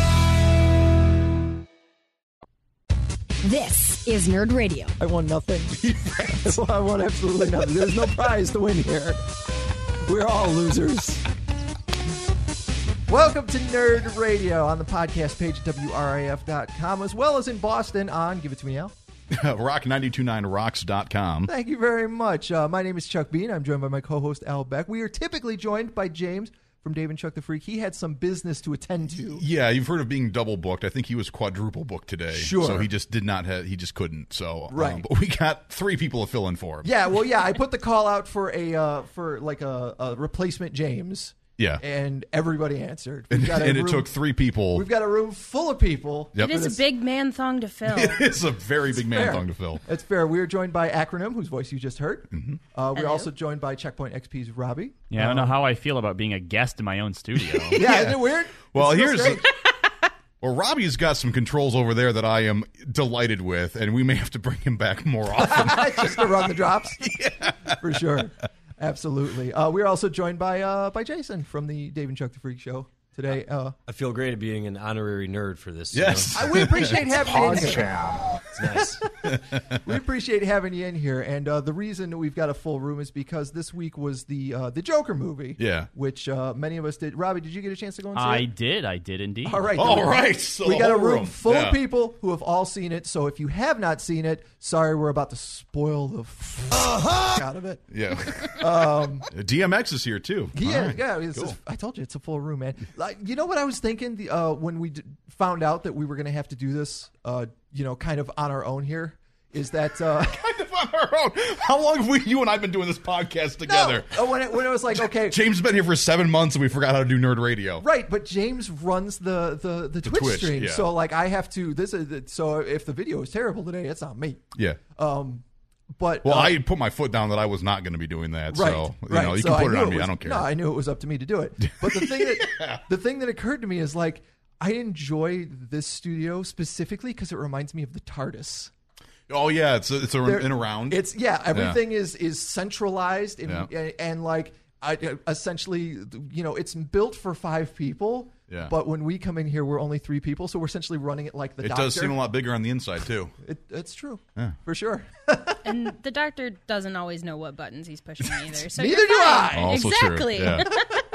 This is Nerd Radio. I won nothing. I won absolutely nothing. There's no prize to win here. We're all losers. Welcome to Nerd Radio on the podcast page at W R I F dot com, as well as in Boston on, give it to me, Al. rock nine two nine rocks dot com. Thank you very much. Uh, my name is Chuck Bean. I'm joined by my co-host, Al Beck. We are typically joined by James from Dave and Chuck the Freak. He had some business to attend to. Yeah, you've heard of being double booked. I think he was quadruple booked today. Sure. So he just did not have, he just couldn't. So, um, Right. but we got three people to fill in for him. Yeah, well, yeah, I put the call out for a uh, for like a, a replacement James. Yeah. And everybody answered. We've And, got a and it room- took three people. We've got a room full of people. Yep. It is a big man thong to fill. It's a very big man fair. thong to fill. It's fair. We are joined by Acronym, whose voice you just heard. Mm-hmm. Uh, we're Hello. also joined by Checkpoint X P's Robbie. Yeah, I don't know how I feel about being a guest in my own studio. Yeah, isn't it weird? Well, It's so here's strange. well, Robbie's got some controls over there that I am delighted with, and we may have to bring him back more often. just to run the drops. Yeah, for sure. Absolutely. Uh, we're also joined by uh, by Jason from the Dave and Chuck the Freak Show today. Uh, I feel great at being an honorary nerd for this. Yes. you know? I, we appreciate having you in here. It's nice. We appreciate having you in here, and uh, the reason we've got a full room is because this week was the uh, the Joker movie. Yeah. Which uh, many of us did. Robbie, did you get a chance to go and see I it? did. I did indeed. All right. All then. right. So we the got a whole room room. full Yeah. of people who have all seen it. So if you have not seen it, sorry, we're about to spoil the f- out of it. Yeah. Um, D M X is here too. Yeah, All right. yeah. It's Cool. just- I told you it's a full room, man. Like, you know what I was thinking the, uh, when we d- found out that we were going to have to do this, uh, you know, kind of on our own here, is that uh, Kind of on our own. How long have we, you and I, been doing this podcast together? no, uh, when it, when it was like, okay, James has been here for seven months, and we forgot how to do nerd radio. right, but James runs the the, the, Twitch, Twitch, stream, yeah. so like I have to. This is so if the video is terrible today, it's on me. Yeah. Um, but Well, uh, I put my foot down that I was not going to be doing that. Right, so you right. know, you So can put I it knew on me. was- I don't care. No, I knew it was up to me to do it. But the thing that Yeah. the thing that occurred to me is like I enjoy this studio specifically because it reminds me of the TARDIS. Oh yeah, it's a, it's a, There- in around. It's yeah, everything is is centralized and Yeah. and, and like I, essentially, you know, it's built for five people. Yeah. But when we come in here, we're only three people, so we're essentially running it like the it doctor. does seem a lot bigger on the inside too. It, it's true, Yeah. for sure. And the doctor doesn't always know what buttons he's pushing either. So Neither you're do fine. I. Also true. Exactly. Yeah.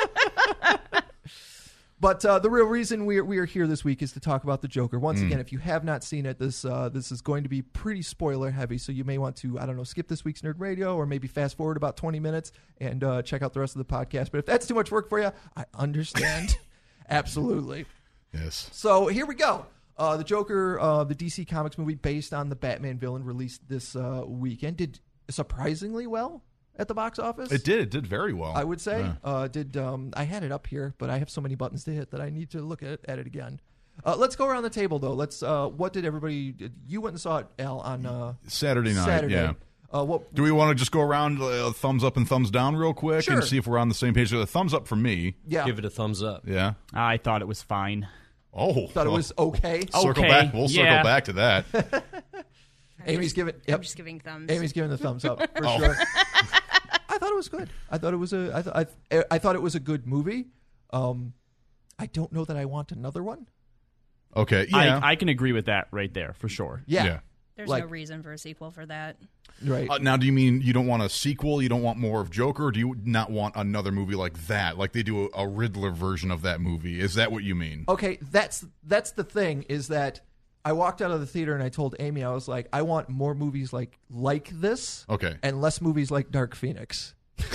But uh, the real reason we are, we are here this week is to talk about the Joker. Mm. Once again, if you have not seen it, this uh, this is going to be pretty spoiler heavy. So you may want to, I don't know, skip this week's Nerd Radio or maybe fast forward about twenty minutes and uh, check out the rest of the podcast. But if that's too much work for you, I understand. Absolutely. Yes. So here we go. Uh, the Joker, uh, the D C Comics movie based on the Batman villain, released this uh, weekend. Did surprisingly well at the box office. It did. It did very well. I would say. Yeah. Uh, did um, I had it up here, but I have so many buttons to hit that I need to look at, at it again. Uh, let's go around the table though. Let's. Uh, what did everybody? You went and saw it, Al, on uh, Saturday night. Saturday. Yeah. Uh, what? Do we want to just go around uh, thumbs up and thumbs down real quick Sure. and see if we're on the same page? A thumbs up for me. Yeah. Give it a thumbs up. Yeah. I thought it was fine. Oh. Thought it was okay. Circle Okay, back. We'll circle yeah. back to that. Amy's giving. I'm Yep. just giving thumbs. Amy's giving the thumbs up for Oh. sure. I thought it was good. I thought it was a. I, th- I, I thought it was a good movie. Um, I don't know that I want another one. Okay. Yeah. I, I can agree with that right there for sure. Yeah. Yeah. There's like- no reason for a sequel for that. Right. Uh, now, do you mean you don't want a sequel? You don't want more of Joker? Or do you not want another movie like that? Like they do a, a Riddler version of that movie? Is that what you mean? Okay, that's that's the thing is that I walked out of the theater and I told Amy, I was like, I want more movies like like this, Okay. and less movies like Dark Phoenix.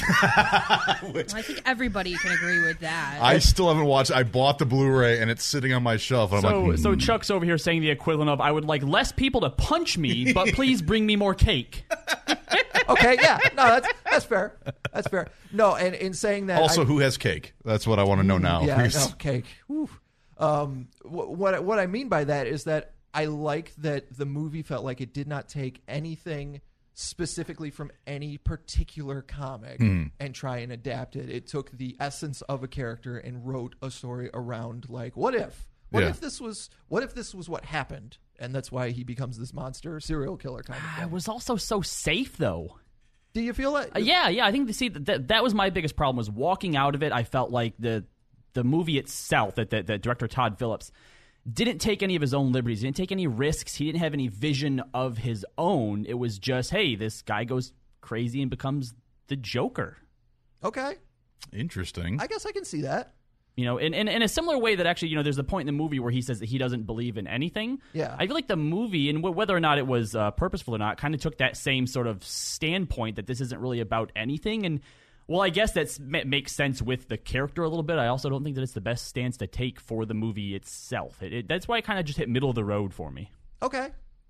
I think everybody can agree with that. I still haven't watched. I bought the Blu-ray and it's sitting on my shelf. And I'm So, like, so hmm. Chuck's over here saying the equivalent of, I would like less people to punch me, but please bring me more cake. Okay, yeah, no, that's that's fair. That's fair. No, and in saying that, also, I, who has cake? That's what I want to know now. yeah, Because- no, cake. Whew. Um, wh- what what I mean by that is that I like that the movie felt like it did not take anything specifically from any particular comic Hmm. and try and adapt it. It took the essence of a character and wrote a story around like, what if? What Yeah. if this was what if this was what happened? And that's why he becomes this monster serial killer kind of I thing. was also so safe though. Do you feel that? Uh, yeah, yeah. I think the, see that that was my biggest problem was walking out of it. I felt like the the movie itself, that that, that director Todd Phillips didn't take any of his own liberties. He didn't take any risks. He didn't have any vision of his own. It was just, hey, this guy goes crazy and becomes the Joker. Okay. Interesting. I guess I can see that. You know, in, in, in a similar way that actually, you know, there's a point in the movie where he says that he doesn't believe in anything. Yeah. I feel like the movie, and w- whether or not it was uh, purposeful or not, kind of took that same sort of standpoint that this isn't really about anything. And, well, I guess that makes sense with the character a little bit. I also don't think that it's the best stance to take for the movie itself. It, it, that's why it kind of just hit middle of the road for me. Okay.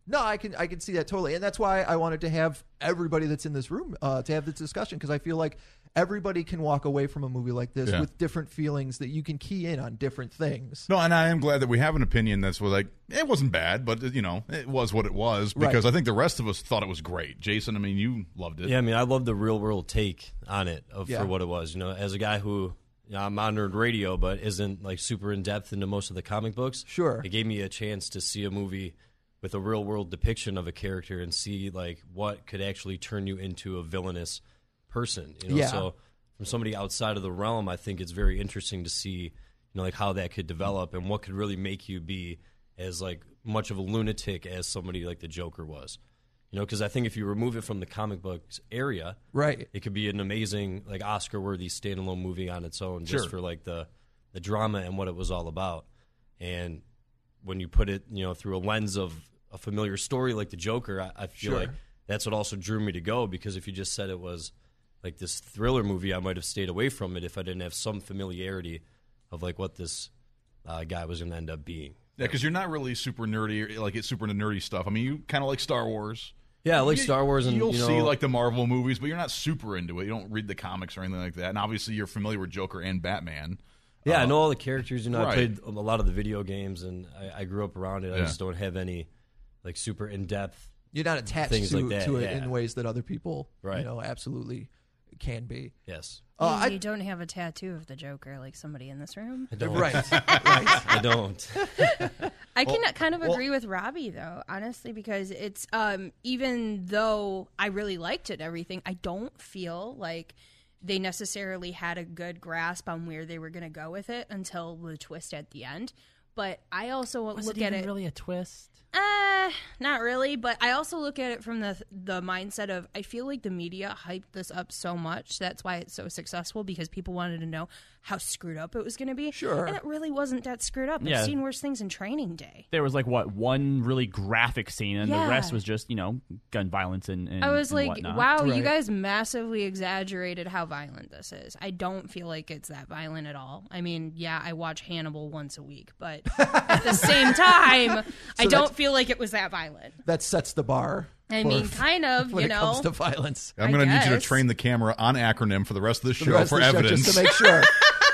No, I can I can see that totally, and that's why I wanted to have everybody that's in this room uh, to have this discussion, because I feel like everybody can walk away from a movie like this Yeah. with different feelings that you can key in on different things. No, and I am glad that we have an opinion that's like, it wasn't bad, but, you know, it was what it was, because Right. I think the rest of us thought it was great. Jason, I mean, you loved it. Yeah, I mean, I love the real world take on it of, Yeah. for what it was. You know, as a guy who, you know, I'm on Nerd Radio, but isn't like super in depth into most of the comic books. Sure. It gave me a chance to see a movie with a real world depiction of a character and see like what could actually turn you into a villainous person. You know, Yeah. so from somebody outside of the realm, I think it's very interesting to see, you know, like how that could develop and what could really make you be as like much of a lunatic as somebody like the Joker was. You know, because I think if you remove it from the comic books area, Right. it could be an amazing, like Oscar-worthy standalone movie on its own, just Sure. for like the the drama and what it was all about. And when you put it, you know, through a lens of a familiar story like the Joker, I, I feel Sure. like that's what also drew me to go. Because if you just said it was like this thriller movie, I might have stayed away from it if I didn't have some familiarity of like what this uh, guy was going to end up being. Yeah, because you're not really super nerdy, like it's super nerdy stuff. I mean, you kind of like Star Wars. Yeah, I like You- Star Wars, and you'll you know, see like the Marvel movies, but you're not super into it. You don't read the comics or anything like that. And obviously, you're familiar with Joker and Batman. yeah, I Uh, know all the characters. You know, right. I played a lot of the video games, and I, I grew up around it. I Yeah. just don't have any like super in depth. You're not attached Things to, like that, to it yeah. in ways that other people, Right. you know, absolutely can be. Yes, Uh, I- you don't have a tattoo of the Joker like somebody in this room. I don't. Right. right. I don't. I can kind of agree with Robbie though, honestly, because it's um even though I really liked it and everything, I don't feel like they necessarily had a good grasp on where they were going to go with it until the twist at the end. But I also Was look it at even it really a twist? Uh, not really, but I also look at it from the the mindset of I feel like the media hyped this up so much. That's why it's so successful, because people wanted to know how screwed up it was going to be. Sure. And it really wasn't that screwed up. Yeah. I've seen worse things in Training Day. There was like what one really graphic scene, and Yeah. the rest was just you know gun violence and. and I was and like, whatnot. wow, you Right. guys massively exaggerated how violent this is. I don't feel like it's that violent at all. I mean, yeah, I watch Hannibal once a week, but at the same time, I don't that's- feel like it was that violent. That sets the bar. I for- mean, kind of, when you it know. comes to violence. I'm I going to need you to guess. train the camera on acronym for the rest of the For show the rest for of the show, evidence. just to make sure.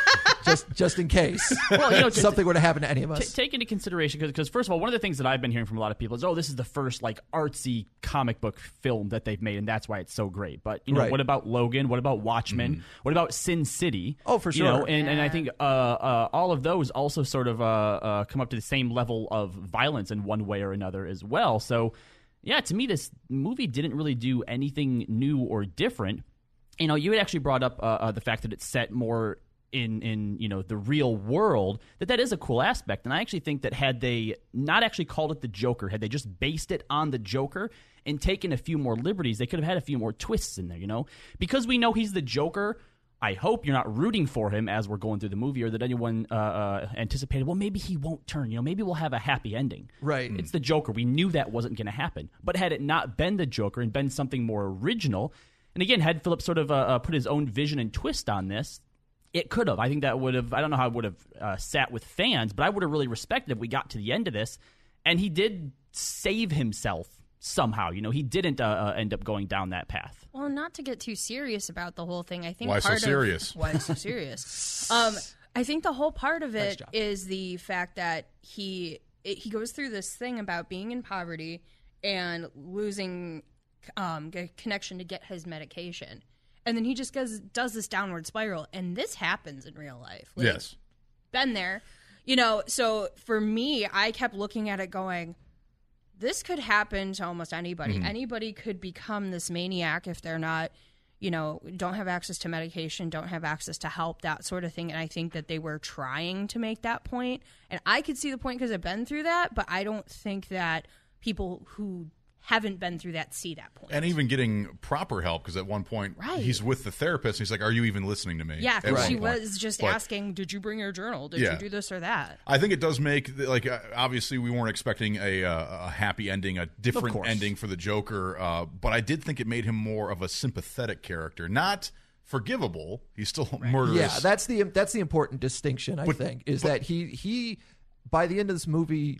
just just in case. Well, you know, to- something were to happen to any of T- us. take into consideration because first of all, one of the things that I've been hearing from a lot of people is, oh, this is the first like artsy comic book film that they've made, and that's why it's so great. But you know, Right. what about Logan? What about Watchmen? What about Sin City? Oh, for You know, sure. and, and I Yeah. think uh, uh, all of those also sort of uh, uh, come up to the same level of violence in one way or another as well. So, yeah, to me, this movie didn't really do anything new or different. You know, you had actually brought up uh, uh, the fact that it's set more in in you know the real world, that that is a cool aspect. And I actually think that had they not actually called it the Joker, had they just based it on the Joker and taken a few more liberties, they could have had a few more twists in there, you know? Because we know he's the Joker, I hope you're not rooting for him as we're going through the movie, or that anyone uh, uh, anticipated, well, maybe he won't turn, you know, maybe we'll have a happy ending. Right. It's the Joker. We knew that wasn't going to happen. But had it not been the Joker and been something more original, and again, had Phillips sort of uh, uh, put his own vision and twist on this, it could have. I think that would have, I don't know how it would have uh, sat with fans, but I would have really respected if we got to the end of this and he did save himself somehow. You know, he didn't uh, uh, end up going down that path. Well, not to get too serious about the whole thing. I think Why so part serious? Of, why so serious? um, I think the whole part of Nice it job. is the fact that he it, he goes through this thing about being in poverty and losing um, a connection to get his medication, and then he just goes does this downward spiral, and this happens in real life. Like, Yes. been there, you know. So for me, I kept looking at it, going, this could happen to almost anybody. Mm-hmm. Anybody could become this maniac if they're not, you know, don't have access to medication, don't have access to help, that sort of thing. And I think that they were trying to make that point. And I could see the point because I've been through that, but I don't think that people who haven't been through that see that point. And even getting proper help, because at one point Right. he's with the therapist and he's like, are you even listening to me? yeah, At because one she point. was just But asking, did you bring your journal? Did Yeah. you do this or that? I think it does make, like, uh, obviously we weren't expecting a, uh, a happy ending, a different course. ending for the Joker, uh, but I did think it made him more of a sympathetic character. Not forgivable. He's still murderous. Yeah, that's the that's the important distinction, I But- think, is but- that he he by the end of this movie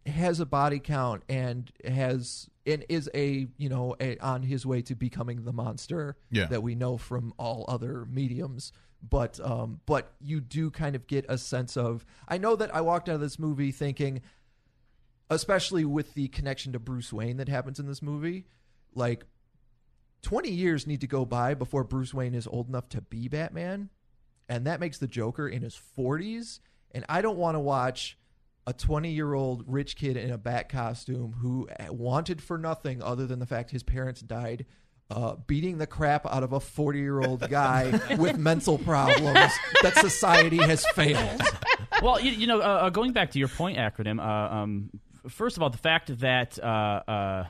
has a body count and has and is a you know a, on his way to becoming the monster Yeah. that we know from all other mediums. But um, but you do kind of get a sense of. I know that I walked out of this movie thinking, especially with the connection to Bruce Wayne that happens in this movie, like twenty years need to go by before Bruce Wayne is old enough to be Batman, and that makes the Joker in his forties. And I don't want to watch a twenty-year-old rich kid in a bat costume who wanted for nothing other than the fact his parents died, uh, beating the crap out of a forty-year-old guy with mental problems that society has failed. Well, you, you know, uh, going back to your point, Acronym, uh, um, first of all, the fact that uh, uh,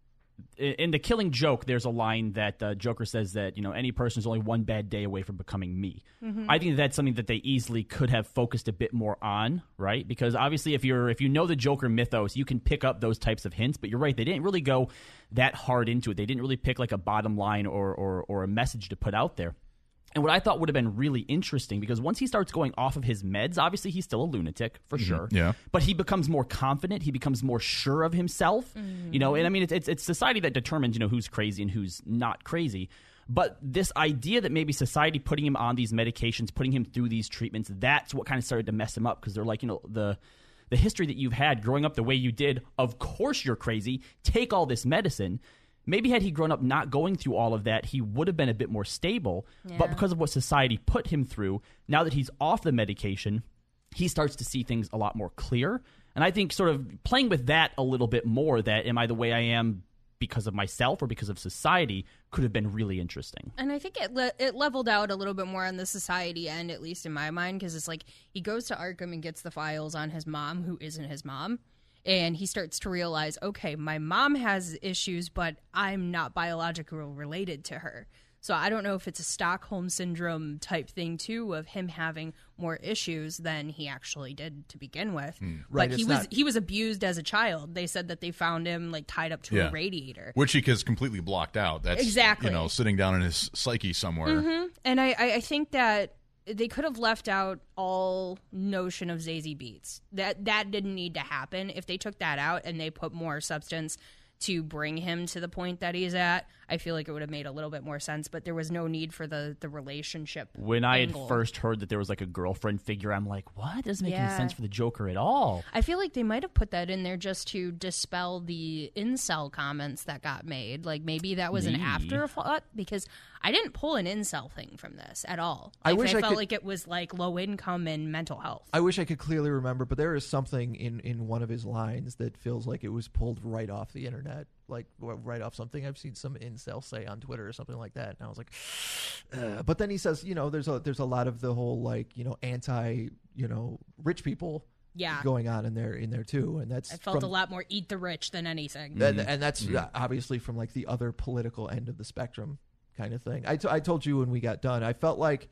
in The Killing Joke, there's a line that uh, Joker says that, you know, any person is only one bad day away from becoming me. Mm-hmm. I think that's something that they easily could have focused a bit more on, right? Because obviously if you're if you know the Joker mythos, you can pick up those types of hints, but you're right, they didn't really go that hard into it. They didn't really pick like a bottom line or or, or a message to put out there. And what I thought would have been really interesting, because once he starts going off of his meds, obviously he's still a lunatic, for Mm-hmm. sure. Yeah. But he becomes more confident. He becomes more sure of himself. Mm-hmm. You know, and I mean, it's, it's it's society that determines, you know, who's crazy and who's not crazy. But this idea that maybe society putting him on these medications, putting him through these treatments, that's what kind of started to mess him up, because they're like, you know, the the history that you've had growing up the way you did, of course you're crazy. Take all this medicine. Maybe had he grown up not going through all of that, he would have been a bit more stable. Yeah. But because of what society put him through, now that he's off the medication, he starts to see things a lot more clear. And I think sort of playing with that a little bit more, that am I the way I am because of myself or because of society, could have been really interesting. And I think it le- it leveled out a little bit more on the society end, at least in my mind, because it's like he goes to Arkham and gets the files on his mom, who isn't his mom. And he starts to realize, okay, my mom has issues, but I'm not biologically related to her. So I don't know if it's a Stockholm Syndrome type thing, too, of him having more issues than he actually did to begin with. Mm. Right, But he it's was not- he was abused as a child. They said that they found him like tied up to Yeah. a radiator. Which he has completely blocked out. That's, Exactly. you know, sitting down in his psyche somewhere. Mm-hmm. And I, I I think that they could have left out all notion of Zazie Beetz. That that didn't need to happen. If they took that out and they put more substance to bring him to the point that he's at, I feel like it would have made a little bit more sense. But there was no need for the, the relationship. When I angle. had first heard that there was like a girlfriend figure, I'm like, what? That doesn't make Yeah. any sense for the Joker at all. I feel like they might have put that in there just to dispel the incel comments that got made. Like maybe that was Maybe. an afterthought, because I didn't pull an incel thing from this at all. I Like, wish I I felt could- like it was like low income and mental health. I wish I could clearly remember, but there is something in, in one of his lines that feels like it was pulled right off the internet, like w- right off something I've seen some incel say on Twitter or something like that. And I was like, uh, but then he says, you know, there's a there's a lot of the whole like you know anti you know rich people Yeah. going on in there in there too, and that's I felt from, a lot more eat the rich than anything. and, and that's uh, obviously from like the other political end of the spectrum kind of thing. I, t- I told you when we got done, I felt like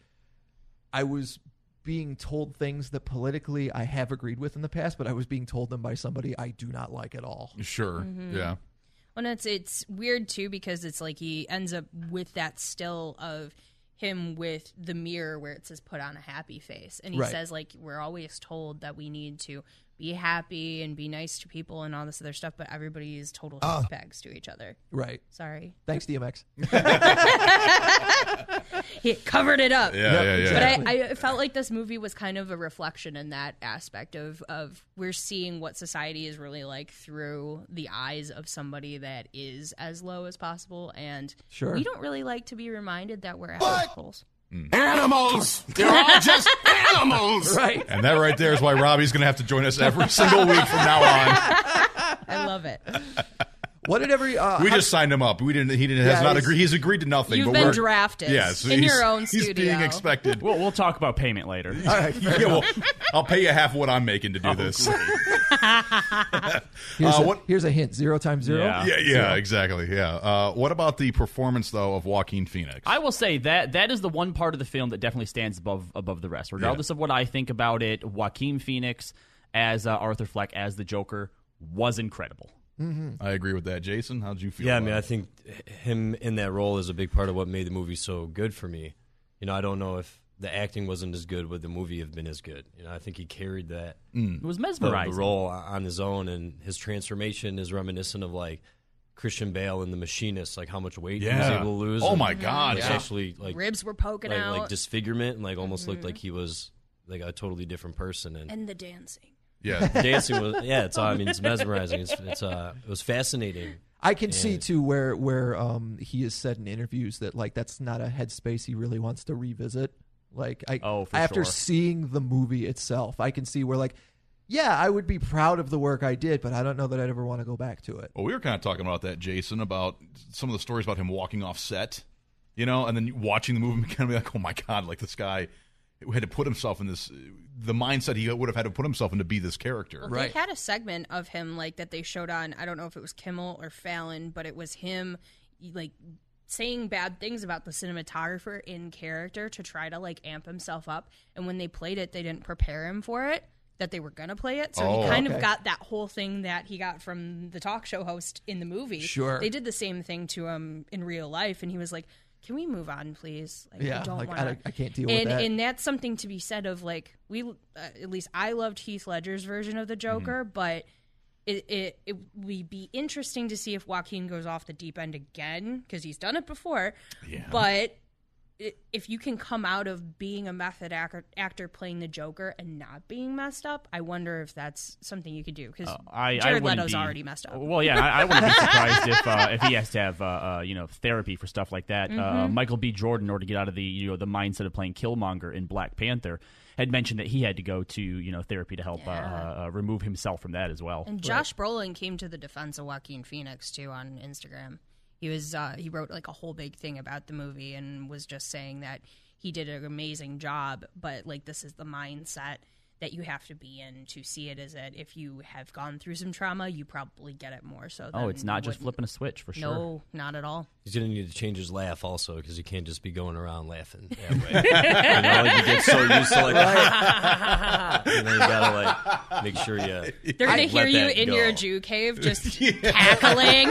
I was being told things that politically I have agreed with in the past, but I was being told them by somebody I do not like at all. Sure. Mm-hmm. Yeah. Well, it's it's weird too, because it's like he ends up with that still of him with the mirror where it says put on a happy face, and he Right. says like we're always told that we need to be happy and be nice to people and all this other stuff, but everybody is total douchebags to each other. Right. Sorry, Thanks, D M X. he covered it up. Yeah, yeah, yeah. But Exactly. I, I felt like this movie was kind of a reflection in that aspect of, of we're seeing what society is really like through the eyes of somebody that is as low as possible. And Sure. we don't really like to be reminded that we're assholes. Animals! They're all just animals! Right. And that right there is why Robbie's going to have to join us every single week from now on. I love it. What did every uh, We how- just signed him up. We didn't. He didn't. Yeah, Has not he's- agreed. He's agreed to nothing. You've but been we're, drafted Yes, in he's- your own He's studio. being expected. We'll, we'll talk about payment later. All right. yeah, well, I'll pay you half of what I'm making to do this. Here's, Uh, a, what- here's a hint: zero times zero. Yeah. Yeah, yeah, exactly. Yeah. Uh, what about the performance though of Joaquin Phoenix? I will say that that is the one part of the film that definitely stands above above the rest. Regardless of what I think about it, Joaquin Phoenix as uh, Arthur Fleck as the Joker was incredible. I agree with that. Jason, how'd you feel? Yeah, I about mean, I it? think him in that role is a big part of what made the movie so good for me. You know, I don't know if the acting wasn't as good, would the movie have been as good? You know, I think he carried that It was the, mesmerizing. the role on his own, and his transformation is reminiscent of like Christian Bale in The Machinist, like how much weight he was Yeah. able to lose. Oh and, my God, like, yeah. actually like Ribs were poking like, out. like disfigurement, and like almost looked like he was like a totally different person. And, and the dancing. Yeah. dancing was yeah, it's I mean it's mesmerizing. It's, it's uh it was fascinating. I can see And- too where where um he has said in interviews that like that's not a headspace he really wants to revisit. Like I Oh, for after sure. seeing the movie itself, I can see where like yeah, I would be proud of the work I did, but I don't know that I'd ever want to go back to it. Well, we were kind of talking about that, Jason, about some of the stories about him walking off set, you know, and then watching the movie and kind of be like, oh my God, like this guy had to put himself in this, the mindset he would have had to put himself in to be this character. Well, They had a segment of him like that they showed on, I don't know if it was Kimmel or Fallon, but it was him like saying bad things about the cinematographer in character to try to like amp himself up. And when they played it, they didn't prepare him for it, that they were going to play it. So Oh, he kind okay. of got that whole thing that he got from the talk show host in the movie. Sure. They did the same thing to him in real life. And he was like, can we move on, please? Like, Yeah, I don't like, want I to. don't- I can't deal and, with that. And that's something to be said of like we, uh, at least I loved Heath Ledger's version of the Joker, but it, it it would be interesting to see if Joaquin goes off the deep end again because he's done it before. Yeah. But it, if you can come out of being a method actor, actor playing the Joker and not being messed up, I wonder if that's something you could do because Uh, I, I Jared wouldn't Leto's be- already messed up. Well, yeah, I, I wouldn't be surprised if uh, if he has to have uh, uh, you know therapy for stuff like that. Uh, Mm-hmm. Michael B. Jordan, in order to get out of the you know the mindset of playing Killmonger in Black Panther, had mentioned that he had to go to you know therapy to help Yeah. uh, uh, remove himself from that as well. And Josh Brolin came to the defense of Joaquin Phoenix too on Instagram. He was uh, he wrote like a whole big thing about the movie and was just saying that he did an amazing job, but like this is the mindset that you have to be in to see it. Is that if you have gone through some trauma, you probably get it more. So Oh, than it's not you just wouldn't. flipping a switch for sure. No, not at all. He's gonna need to change his laugh also because he can't just be going around laughing that way. You know, like you get so used to like, you know, you gotta like make sure you. They're gonna let hear you that in go. your Jew cave just cackling.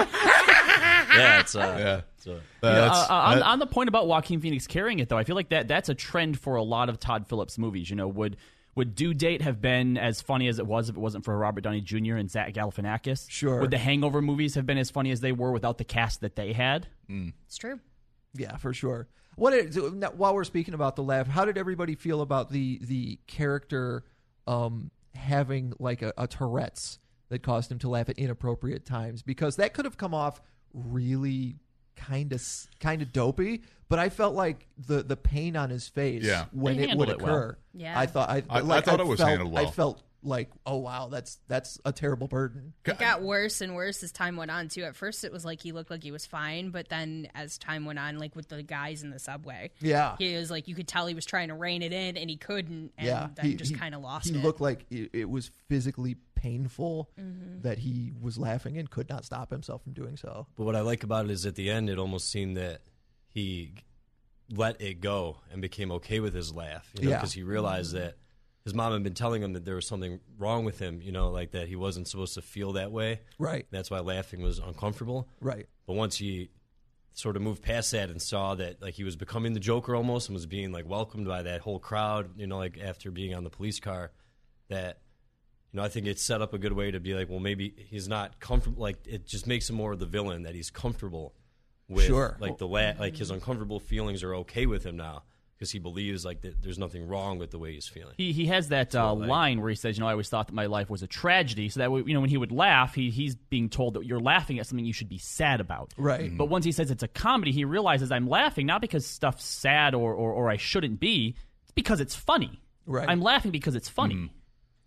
Yeah, it's uh, Yeah. it's, uh, You know, That's- uh, on, that- on the point about Joaquin Phoenix carrying it, though, I feel like that that's a trend for a lot of Todd Phillips movies. You know, would would Due Date have been as funny as it was if it wasn't for Robert Downey Junior and Zach Galifianakis? Sure. Would the Hangover movies have been as funny as they were without the cast that they had? It's true. Yeah, for sure. What is, now, while we're speaking about the laugh, how did everybody feel about the the character um, having like a, a Tourette's that caused him to laugh at inappropriate times? Because that could have come off really kind of kind of dopey, but I felt like the the pain on his face Yeah. when They it would handled it well. occur. Yeah. I thought I, I- I like, thought it was felt, handled well. I felt like, oh wow, that's that's a terrible burden. It got worse and worse as time went on too. At first, it was like he looked like he was fine, but then as time went on, like with the guys in the subway, Yeah. he was like you could tell he was trying to rein it in and he couldn't, and yeah, then just kind of lost he it. looked like it, it was physically painful Mm-hmm. that he was laughing and could not stop himself from doing so. but what I like about it is at the end, it almost seemed that he let it go and became okay with his laugh. You know, Yeah. because he realized that his mom had been telling him that there was something wrong with him. You know, like that he wasn't supposed to feel that way. Right, That's why laughing was uncomfortable. right. But once he sort of moved past that and saw that like he was becoming the Joker almost and was being like welcomed by that whole crowd, you know, like after being on the police car, that you know, I think it's set up a good way to be like, well, maybe he's not comfortable. Like it just makes him more of the villain that he's comfortable with. Sure. Like the la- like his uncomfortable feelings are okay with him now because he believes like that there's nothing wrong with the way he's feeling. He he has that uh, like- line where he says, you know, I always thought that my life was a tragedy. So that way, you know, when he would laugh, he he's being told that you're laughing at something you should be sad about. Right. But once he says it's a comedy, he realizes I'm laughing not because stuff's sad or or, or I shouldn't be. It's because it's funny. Right. I'm laughing because it's funny. Mm-hmm.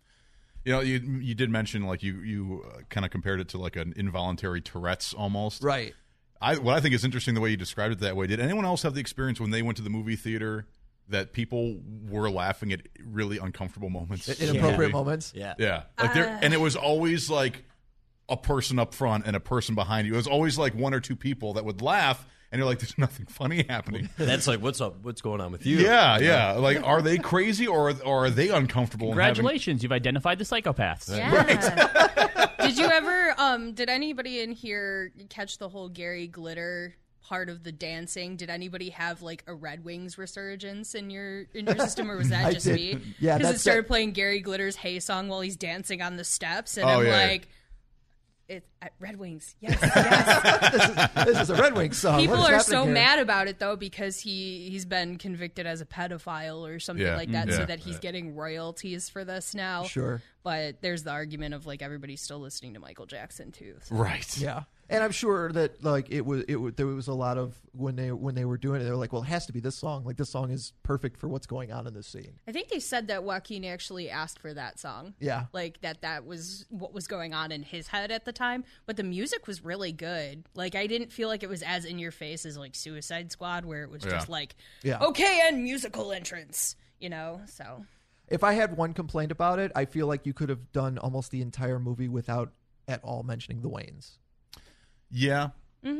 You know, you you did mention like you you uh, kind of compared it to like an involuntary Tourette's almost. Right. I what I think is interesting the way you described it that way. Did anyone else have the experience when they went to the movie theater that people were laughing at really uncomfortable moments? In inappropriate moments. Yeah. Yeah, like there, and it was always like a person up front and a person behind you. It was always like one or two people that would laugh, and you're like, "There's nothing funny happening." That's like, what's up? What's going on with you? Yeah, yeah. Like, are they crazy or or are they uncomfortable? and having- Congratulations, you've identified the psychopaths. Yeah. Did you ever? Um, did anybody in here catch the whole Gary Glitter part of the dancing, did anybody have like a Red Wings resurgence in your in your system, or was that I just did. me? Yeah, because it that's started that- playing Gary Glitter's "Hey" song while he's dancing on the steps, and Oh, I'm yeah. like, "It at Red Wings, yes, yes." this, is, this is a Red Wings song. People What is are happening so here? mad about it though because he he's been convicted as a pedophile or something Yeah. like that, Yeah. so that he's getting royalties for this now. Sure. But there's the argument of like everybody's still listening to Michael Jackson too. So. Right. Yeah, and I'm sure that like it was it was, there was a lot of when they when they were doing it, they were like, well, it has to be this song. Like this song is perfect for what's going on in this scene. I think they said that Joaquin actually asked for that song. Yeah. Like that that was what was going on in his head at the time. But the music was really good. Like I didn't feel like it was as in your face as like Suicide Squad, where it was Yeah. just like, Yeah. okay, and musical entrance, you know? So If I had one complaint about it, I feel like you could have done almost the entire movie without at all mentioning the Waynes. Yeah.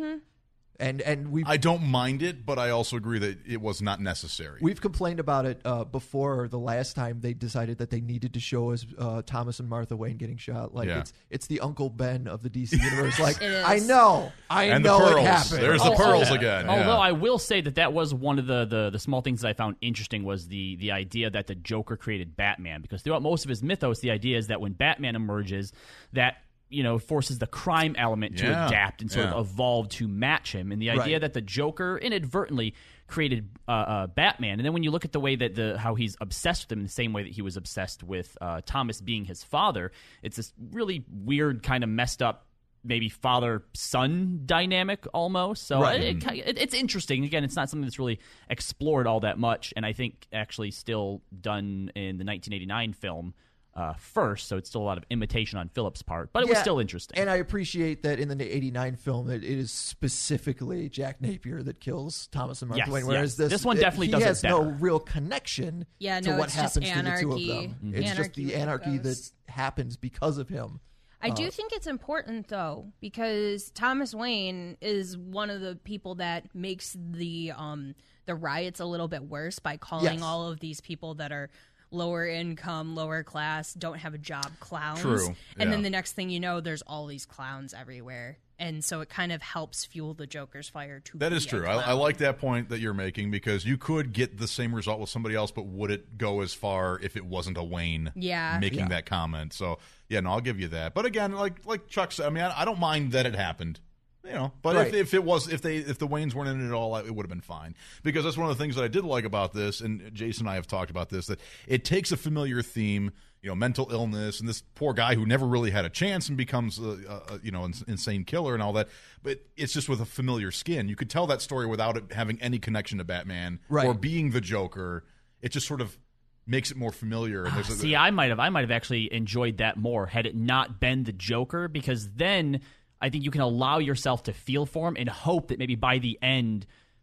And and we I don't mind it, but I also agree that it was not necessary. We've complained about it uh, before. The last time they decided that they needed to show us uh, Thomas and Martha Wayne getting shot. Like Yeah. it's it's the Uncle Ben of the D C universe. Like It is. I know, I and the know pearls. it happened. There's the Oh, pearls oh, again. Although yeah. I will say that that was one of the, the, the small things that I found interesting was the the idea that the Joker created Batman, because throughout most of his mythos, the idea is that when Batman emerges, that you know forces the crime element to Yeah, adapt and sort yeah. of evolve to match him, and the idea Right. that the Joker inadvertently created uh, uh, Batman, and then when you look at the way that the how he's obsessed with him in the same way that he was obsessed with uh, Thomas being his father, it's this really weird kind of messed up maybe father-son dynamic almost. So Right. it, it, it, it's interesting. Again, it's not something that's really explored all that much, and I think actually still done in the nineteen eighty-nine film uh, first, so it's still a lot of imitation on Philip's part, but it was Yeah, still interesting. And I appreciate that in the eighty-nine film, it, it is specifically Jack Napier that kills Thomas and Martha Yes, Wayne. Whereas yes. this, This one it- definitely he does it has no better. real connection Yeah, to no, what it's just happens to the two of anarchy. them. Mhm. It's just Anarchy the with anarchy ghosts. that happens because of him. I do think it's important though, because Thomas Wayne is one of the people that makes the um the riots a little bit worse by calling Yes. all of these people that are lower income, lower class, don't have a job clowns. True, And then yeah. the next thing you know, there's all these clowns everywhere. And so it kind of helps fuel the Joker's fire too. That is true. I, I like that point that you're making, because you could get the same result with somebody else, but would it go as far if it wasn't a Wayne Yeah. making Yeah. that comment? So, yeah, no, I'll give you that. But again, like like Chuck said, I mean, I, I don't mind that it happened. You know, but Right. if, if it was, if they, if the Waynes weren't in it at all, it would have been fine. Because that's one of the things that I did like about this, and Jason and I have talked about this, that it takes a familiar theme, you know, mental illness, and this poor guy who never really had a chance and becomes a, a, a you know, ins- insane killer and all that. But it's just with a familiar skin. You could tell that story without it having any connection to Batman Right. or being the Joker. It just sort of makes it more familiar. And there's a, See, I might have, I might have actually enjoyed that more had it not been the Joker, because then I think you can allow yourself to feel for him and hope that maybe by the end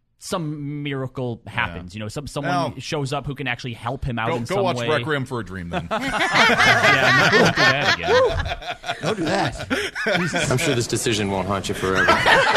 some miracle happens. You know, some someone Now- shows up who can actually help him out go in go some watch way. Requiem for a Dream then. Yeah, I'm not gonna do that again. Don't do that. I'm sure this decision won't haunt you forever.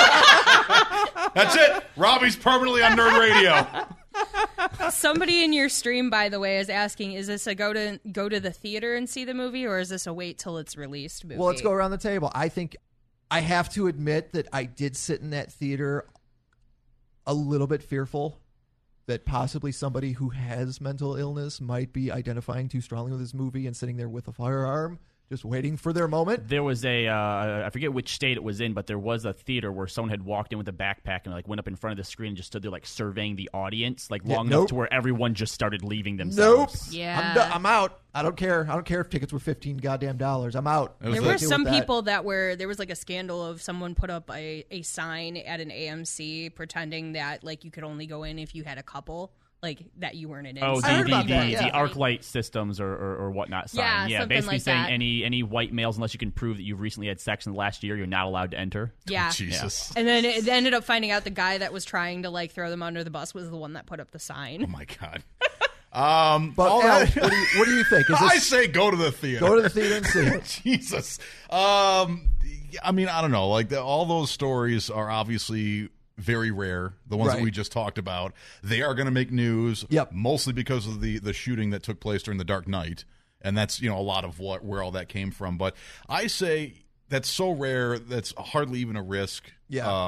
That's it. Robbie's permanently on Nerd Radio. Somebody in your stream, by the way, is asking: is this a go to go to the theater and see the movie, or is this a wait till it's released movie? Well, let's go around the table. I think I have to admit that I did sit in that theater a little bit fearful that possibly somebody who has mental illness might be identifying too strongly with this movie and sitting there with a firearm, just waiting for their moment. There was a, uh, I forget which state it was in, but there was a theater where someone had walked in with a backpack and like went up in front of the screen and just stood there like surveying the audience, like Yeah, long nope. enough to where everyone just started leaving Nope. themselves. Yeah. I'm, do- I'm out. I don't care. I don't care if tickets were fifteen goddamn dollars. I'm out. was There the- were Okay some with that. people that were there was like a scandal of someone put up a, a sign at an A M C pretending that like you could only go in if you had a couple, like that you weren't an Oh, inside. the, I heard the, about the, that, yeah. the arc light systems or, or, or whatnot sign. Yeah, Yeah, something basically like saying that. any any white males, unless you can prove that you've recently had sex in the last year, you're not allowed to enter. Yeah. Jesus. And then it ended up finding out the guy that was trying to like throw them under the bus was the one that put up the sign. Oh my God. Um, But all Al, that- what, do you, what do you think? Is I this say go to the theater. go to the theater and see it? Jesus. Um, I mean, I don't know. Like the, all those stories are obviously very rare. The ones that Right. we just talked about, they are going to make news. Yep. Mostly because of the the shooting that took place during the Dark Knight, and that's you know a lot of what where all that came from. But I say that's so rare that's hardly even a risk. Yeah. Um,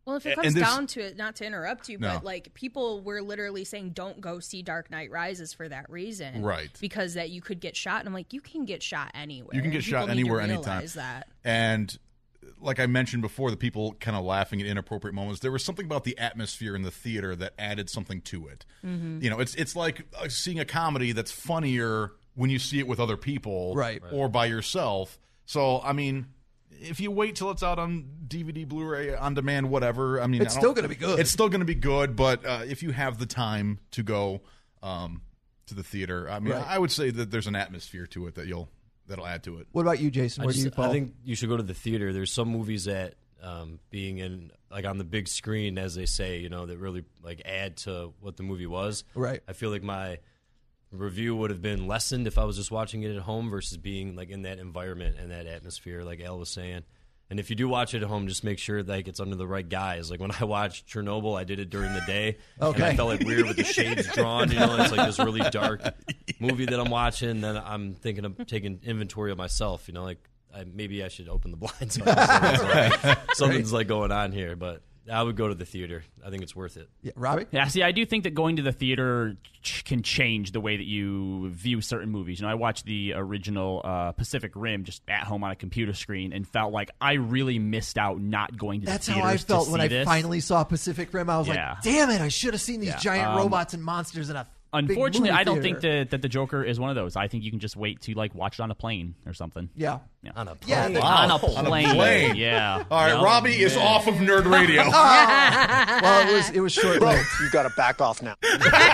Well, if it And comes this- down to it, not to interrupt you, No. but like people were literally saying, "Don't go see Dark Knight Rises" for that reason, Right. Because that you could get shot, and I'm like, you can get shot anywhere. You can get People shot need to anywhere, anytime. realize That. And like I mentioned before, the people kind of laughing at inappropriate moments. There was something about the atmosphere in the theater that added something to it. Mm-hmm. You know, it's it's like uh, seeing a comedy that's funnier when you see it with other people, Right. or by yourself. So, I mean, if you wait till it's out on D V D, Blu-ray, on demand, whatever, I mean, It's I don't- still gonna be good. It's still going to be good, but uh, if you have the time to go um, to the theater, I mean, Right. I would say that there's an atmosphere to it that you'll that'll add to it. What about you, Jason? I, Where just- do you fall? I think you should go to the theater. There's some movies that um, being in like on the big screen, as they say, you know, that really like add to what the movie was. Right. I feel like my review would have been lessened if I was just watching it at home versus being like in that environment and that atmosphere, like Al was saying. And if you do watch it at home, just make sure like it's under the right guys. Like when I watched Chernobyl, I did it during the day, and Okay. I felt like weird with the shades drawn. You know, it's like this really dark movie that I'm watching. Then I'm thinking of taking inventory of myself. You know, like I, maybe I should open the blinds. Up. Something's, like, something's like going on here, but I would go to the theater. I think it's worth it. Yeah, Robbie? Yeah, see, I do think that going to the theater ch- can change the way that you view certain movies. You know, I watched the original uh, Pacific Rim just at home on a computer screen and felt like I really missed out not going to That's the how theaters I felt to when see I this. finally saw Pacific Rim. I was Yeah. like, damn it, I should have seen these Yeah. giant Um, robots and monsters in a big Unfortunately, movie I don't theater. think that, that the Joker is one of those. I think you can just wait to like watch it on a plane or something. Yeah. Yeah. On a Yeah, plane. the- On a On a plane. plane. Yeah. All right, Yeah. Robbie is off of Nerd Radio. Well, it was it was short lived. You got to back off now.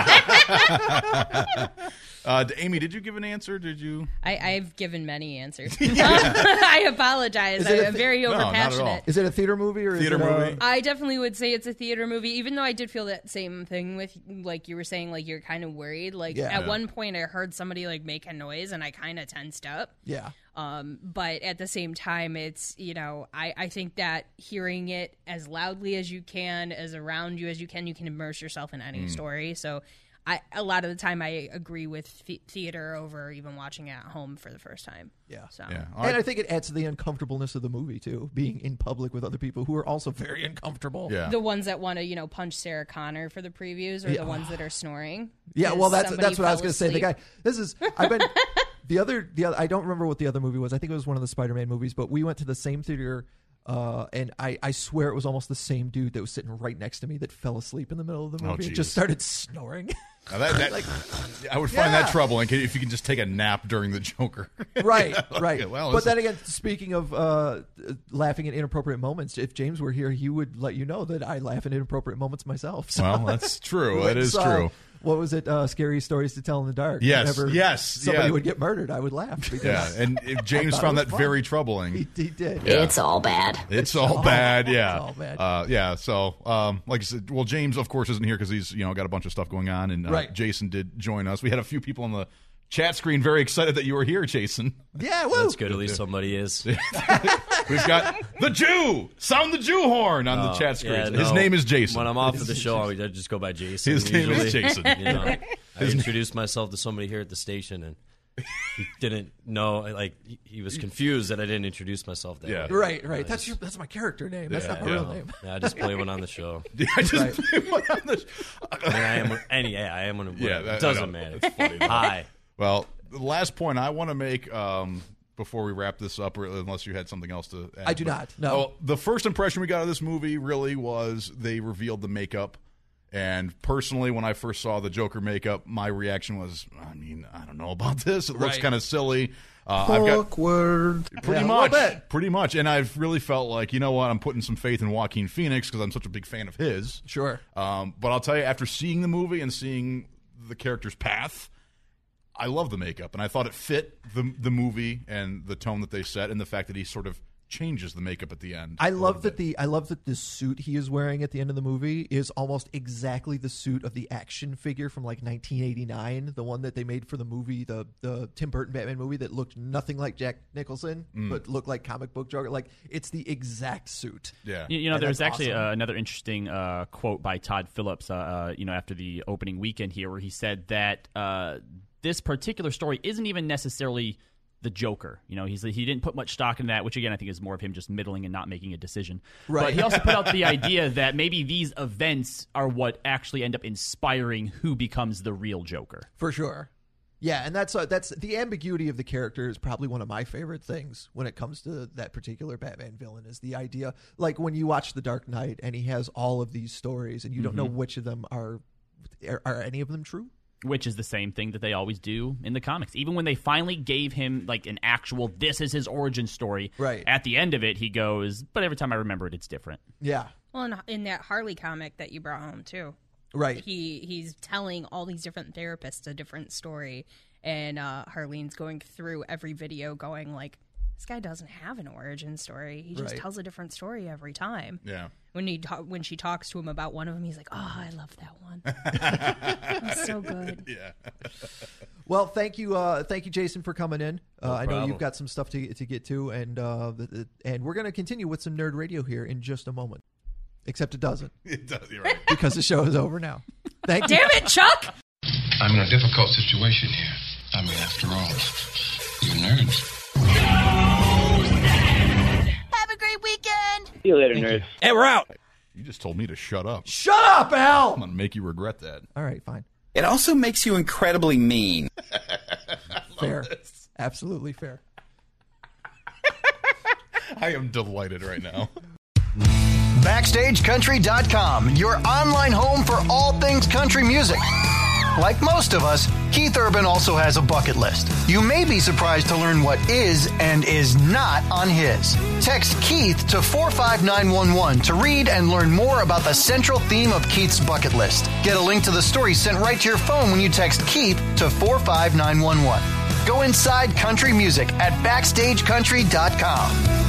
Uh, Amy, did you give an answer? Did you? I, I've given many answers. I apologize. Is it a I'm thi- very No, not at all. overpassionate. Is it a theater movie or Theater is it a- movie? I definitely would say it's a theater movie, even though I did feel that same thing with, like you were saying, like you're kind of worried. Like Yeah. at Yeah. one point, I heard somebody like make a noise, and I kind of tensed up. Yeah. Um, but at the same time, it's, you know, I, I think that hearing it as loudly as you can, as around you as you can, you can immerse yourself in any story. So I, a lot of the time I agree with th- theater over even watching it at home for the first time. Yeah. So Yeah. All And right. I think it adds to the uncomfortableness of the movie too, being in public with other people who are also very uncomfortable. Yeah. the ones that want to, you know, punch Sarah Connor for the previews or Yeah. the ones that are snoring. Yeah, well, that's Somebody that's what I was fell going to say. The asleep. guy, this is I've been the other the other. I don't remember what the other movie was. I think it was one of the Spider-Man movies. But we went to the same theater, uh, and I I swear it was almost the same dude that was sitting right next to me that fell asleep in the middle of the Oh, movie and geez. just started snoring. Now that, that, Like- I would find Yeah. that troubling if you can just take a nap during the Joker. right, right. Okay, well, but this then is- again, speaking of uh, laughing at inappropriate moments, if James were here, he would let you know that I laugh at inappropriate moments myself. So Well, that's true. That is it's, uh, true. What was it? Uh, scary stories to tell in the dark. Yes, Whenever yes, Somebody yeah. would get murdered, I would laugh. Because Yeah, and if James thought found it was that fun. very troubling. he, he did. Yeah. It's all bad. It's all all bad, bad. yeah. It's all bad. Uh, yeah, so, um, like I said, well, James, of course, isn't here because he's, you know, got a bunch of stuff going on, and uh, Right. Jason did join us. We had a few people on the chat screen very excited that you were here, Jason. Yeah, woo. That's good. At least somebody is. We've got the Jew! Sound the Jew horn on the chat screen. Yeah, His no. name is Jason. When I'm off of the show, I just go by Jason. His name is usually. Jason. You know, I introduced myself to somebody here at the station, and he didn't know. Like he- he was confused that I didn't introduce myself. That Yeah. way. Right, right. I That's just- your that's my character name. That's Yeah, not my yeah. real name. Yeah, I just play one on the show. I just Right. went on the- I mean, I am any. Yeah, I am one. of- Yeah, it that- I doesn't know. matter. It's funny, though. Hi. Well, the last point I want to make um, before we wrap this up, or unless you had something else to add. I do but- not, no. Oh, the first impression we got of this movie really was they revealed the makeup. And personally, when I first saw the Joker makeup, my reaction was, I mean, I don't know about this. It looks Right. kind of silly. Uh, I've got Awkward. pretty Yeah, a much, little bit. pretty much. And I've really felt like, you know what, I'm putting some faith in Joaquin Phoenix because I'm such a big fan of his. Sure. Um, but I'll tell you, after seeing the movie and seeing the character's path, I love the makeup, and I thought it fit the the movie and the tone that they set, and the fact that he sort of changes the makeup at the end. I a love little that bit. the I love that the suit he is wearing at the end of the movie is almost exactly the suit of the action figure from like nineteen eighty-nine, the one that they made for the movie, the the Tim Burton Batman movie that looked nothing like Jack Nicholson Mm. but looked like comic book Joker. Like it's the exact suit. Yeah. You, you know, And there's that's actually awesome. uh, another interesting uh, quote by Todd Phillips, uh, uh, you know, after the opening weekend here, where he said that uh, this particular story isn't even necessarily the Joker. You know, he's he didn't put much stock in that, which again I think is more of him just middling and not making a decision. Right. But he also put out the idea that maybe these events are what actually end up inspiring who becomes the real Joker. For sure. Yeah, and that's uh, that's the ambiguity of the character is probably one of my favorite things when it comes to that particular Batman villain is the idea, like when you watch The Dark Knight and he has all of these stories and you don't Mhm. know which of them are, are are any of them true? Which is the same thing that they always do in the comics. Even when they finally gave him like an actual, this is his origin story. Right. At the end of it, he goes, but every time I remember it, it's different. Yeah. Well, in, in that Harley comic that you brought home too, Right. He he's telling all these different therapists a different story, and uh, Harleen's going through every video, going like, "This guy doesn't have an origin story. He just Right. tells a different story every time." Yeah. When he ta- when she talks to him about one of them, he's like, "Oh, I love that one. It's so good." Yeah. Well, thank you, uh, thank you, Jason, for coming in. Uh, No I know problem. you've got some stuff to to get to, and uh, the, the, and we're going to continue with some Nerd Radio here in just a moment. Except it doesn't, It does. You're right. because the show is over now. Thank you. Damn it, Chuck! I'm in a difficult situation here. I mean, after all, you're nerds. Have a great weekend. See you later, nerds. Hey, we're out. You just told me to shut up. Shut up, Al. I'm gonna make you regret that. All right, fine, It also makes you incredibly mean. fair, absolutely fair. I am delighted right now. Backstage Country dot com, your online home for all things country music. Like most of us, Keith Urban also has a bucket list. You may be surprised to learn what is and is not on his. Text Keith to four five nine one one to read and learn more about the central theme of Keith's bucket list. Get a link to the story sent right to your phone when you text Keith to four five nine one one. Go inside country music at Backstage Country dot com.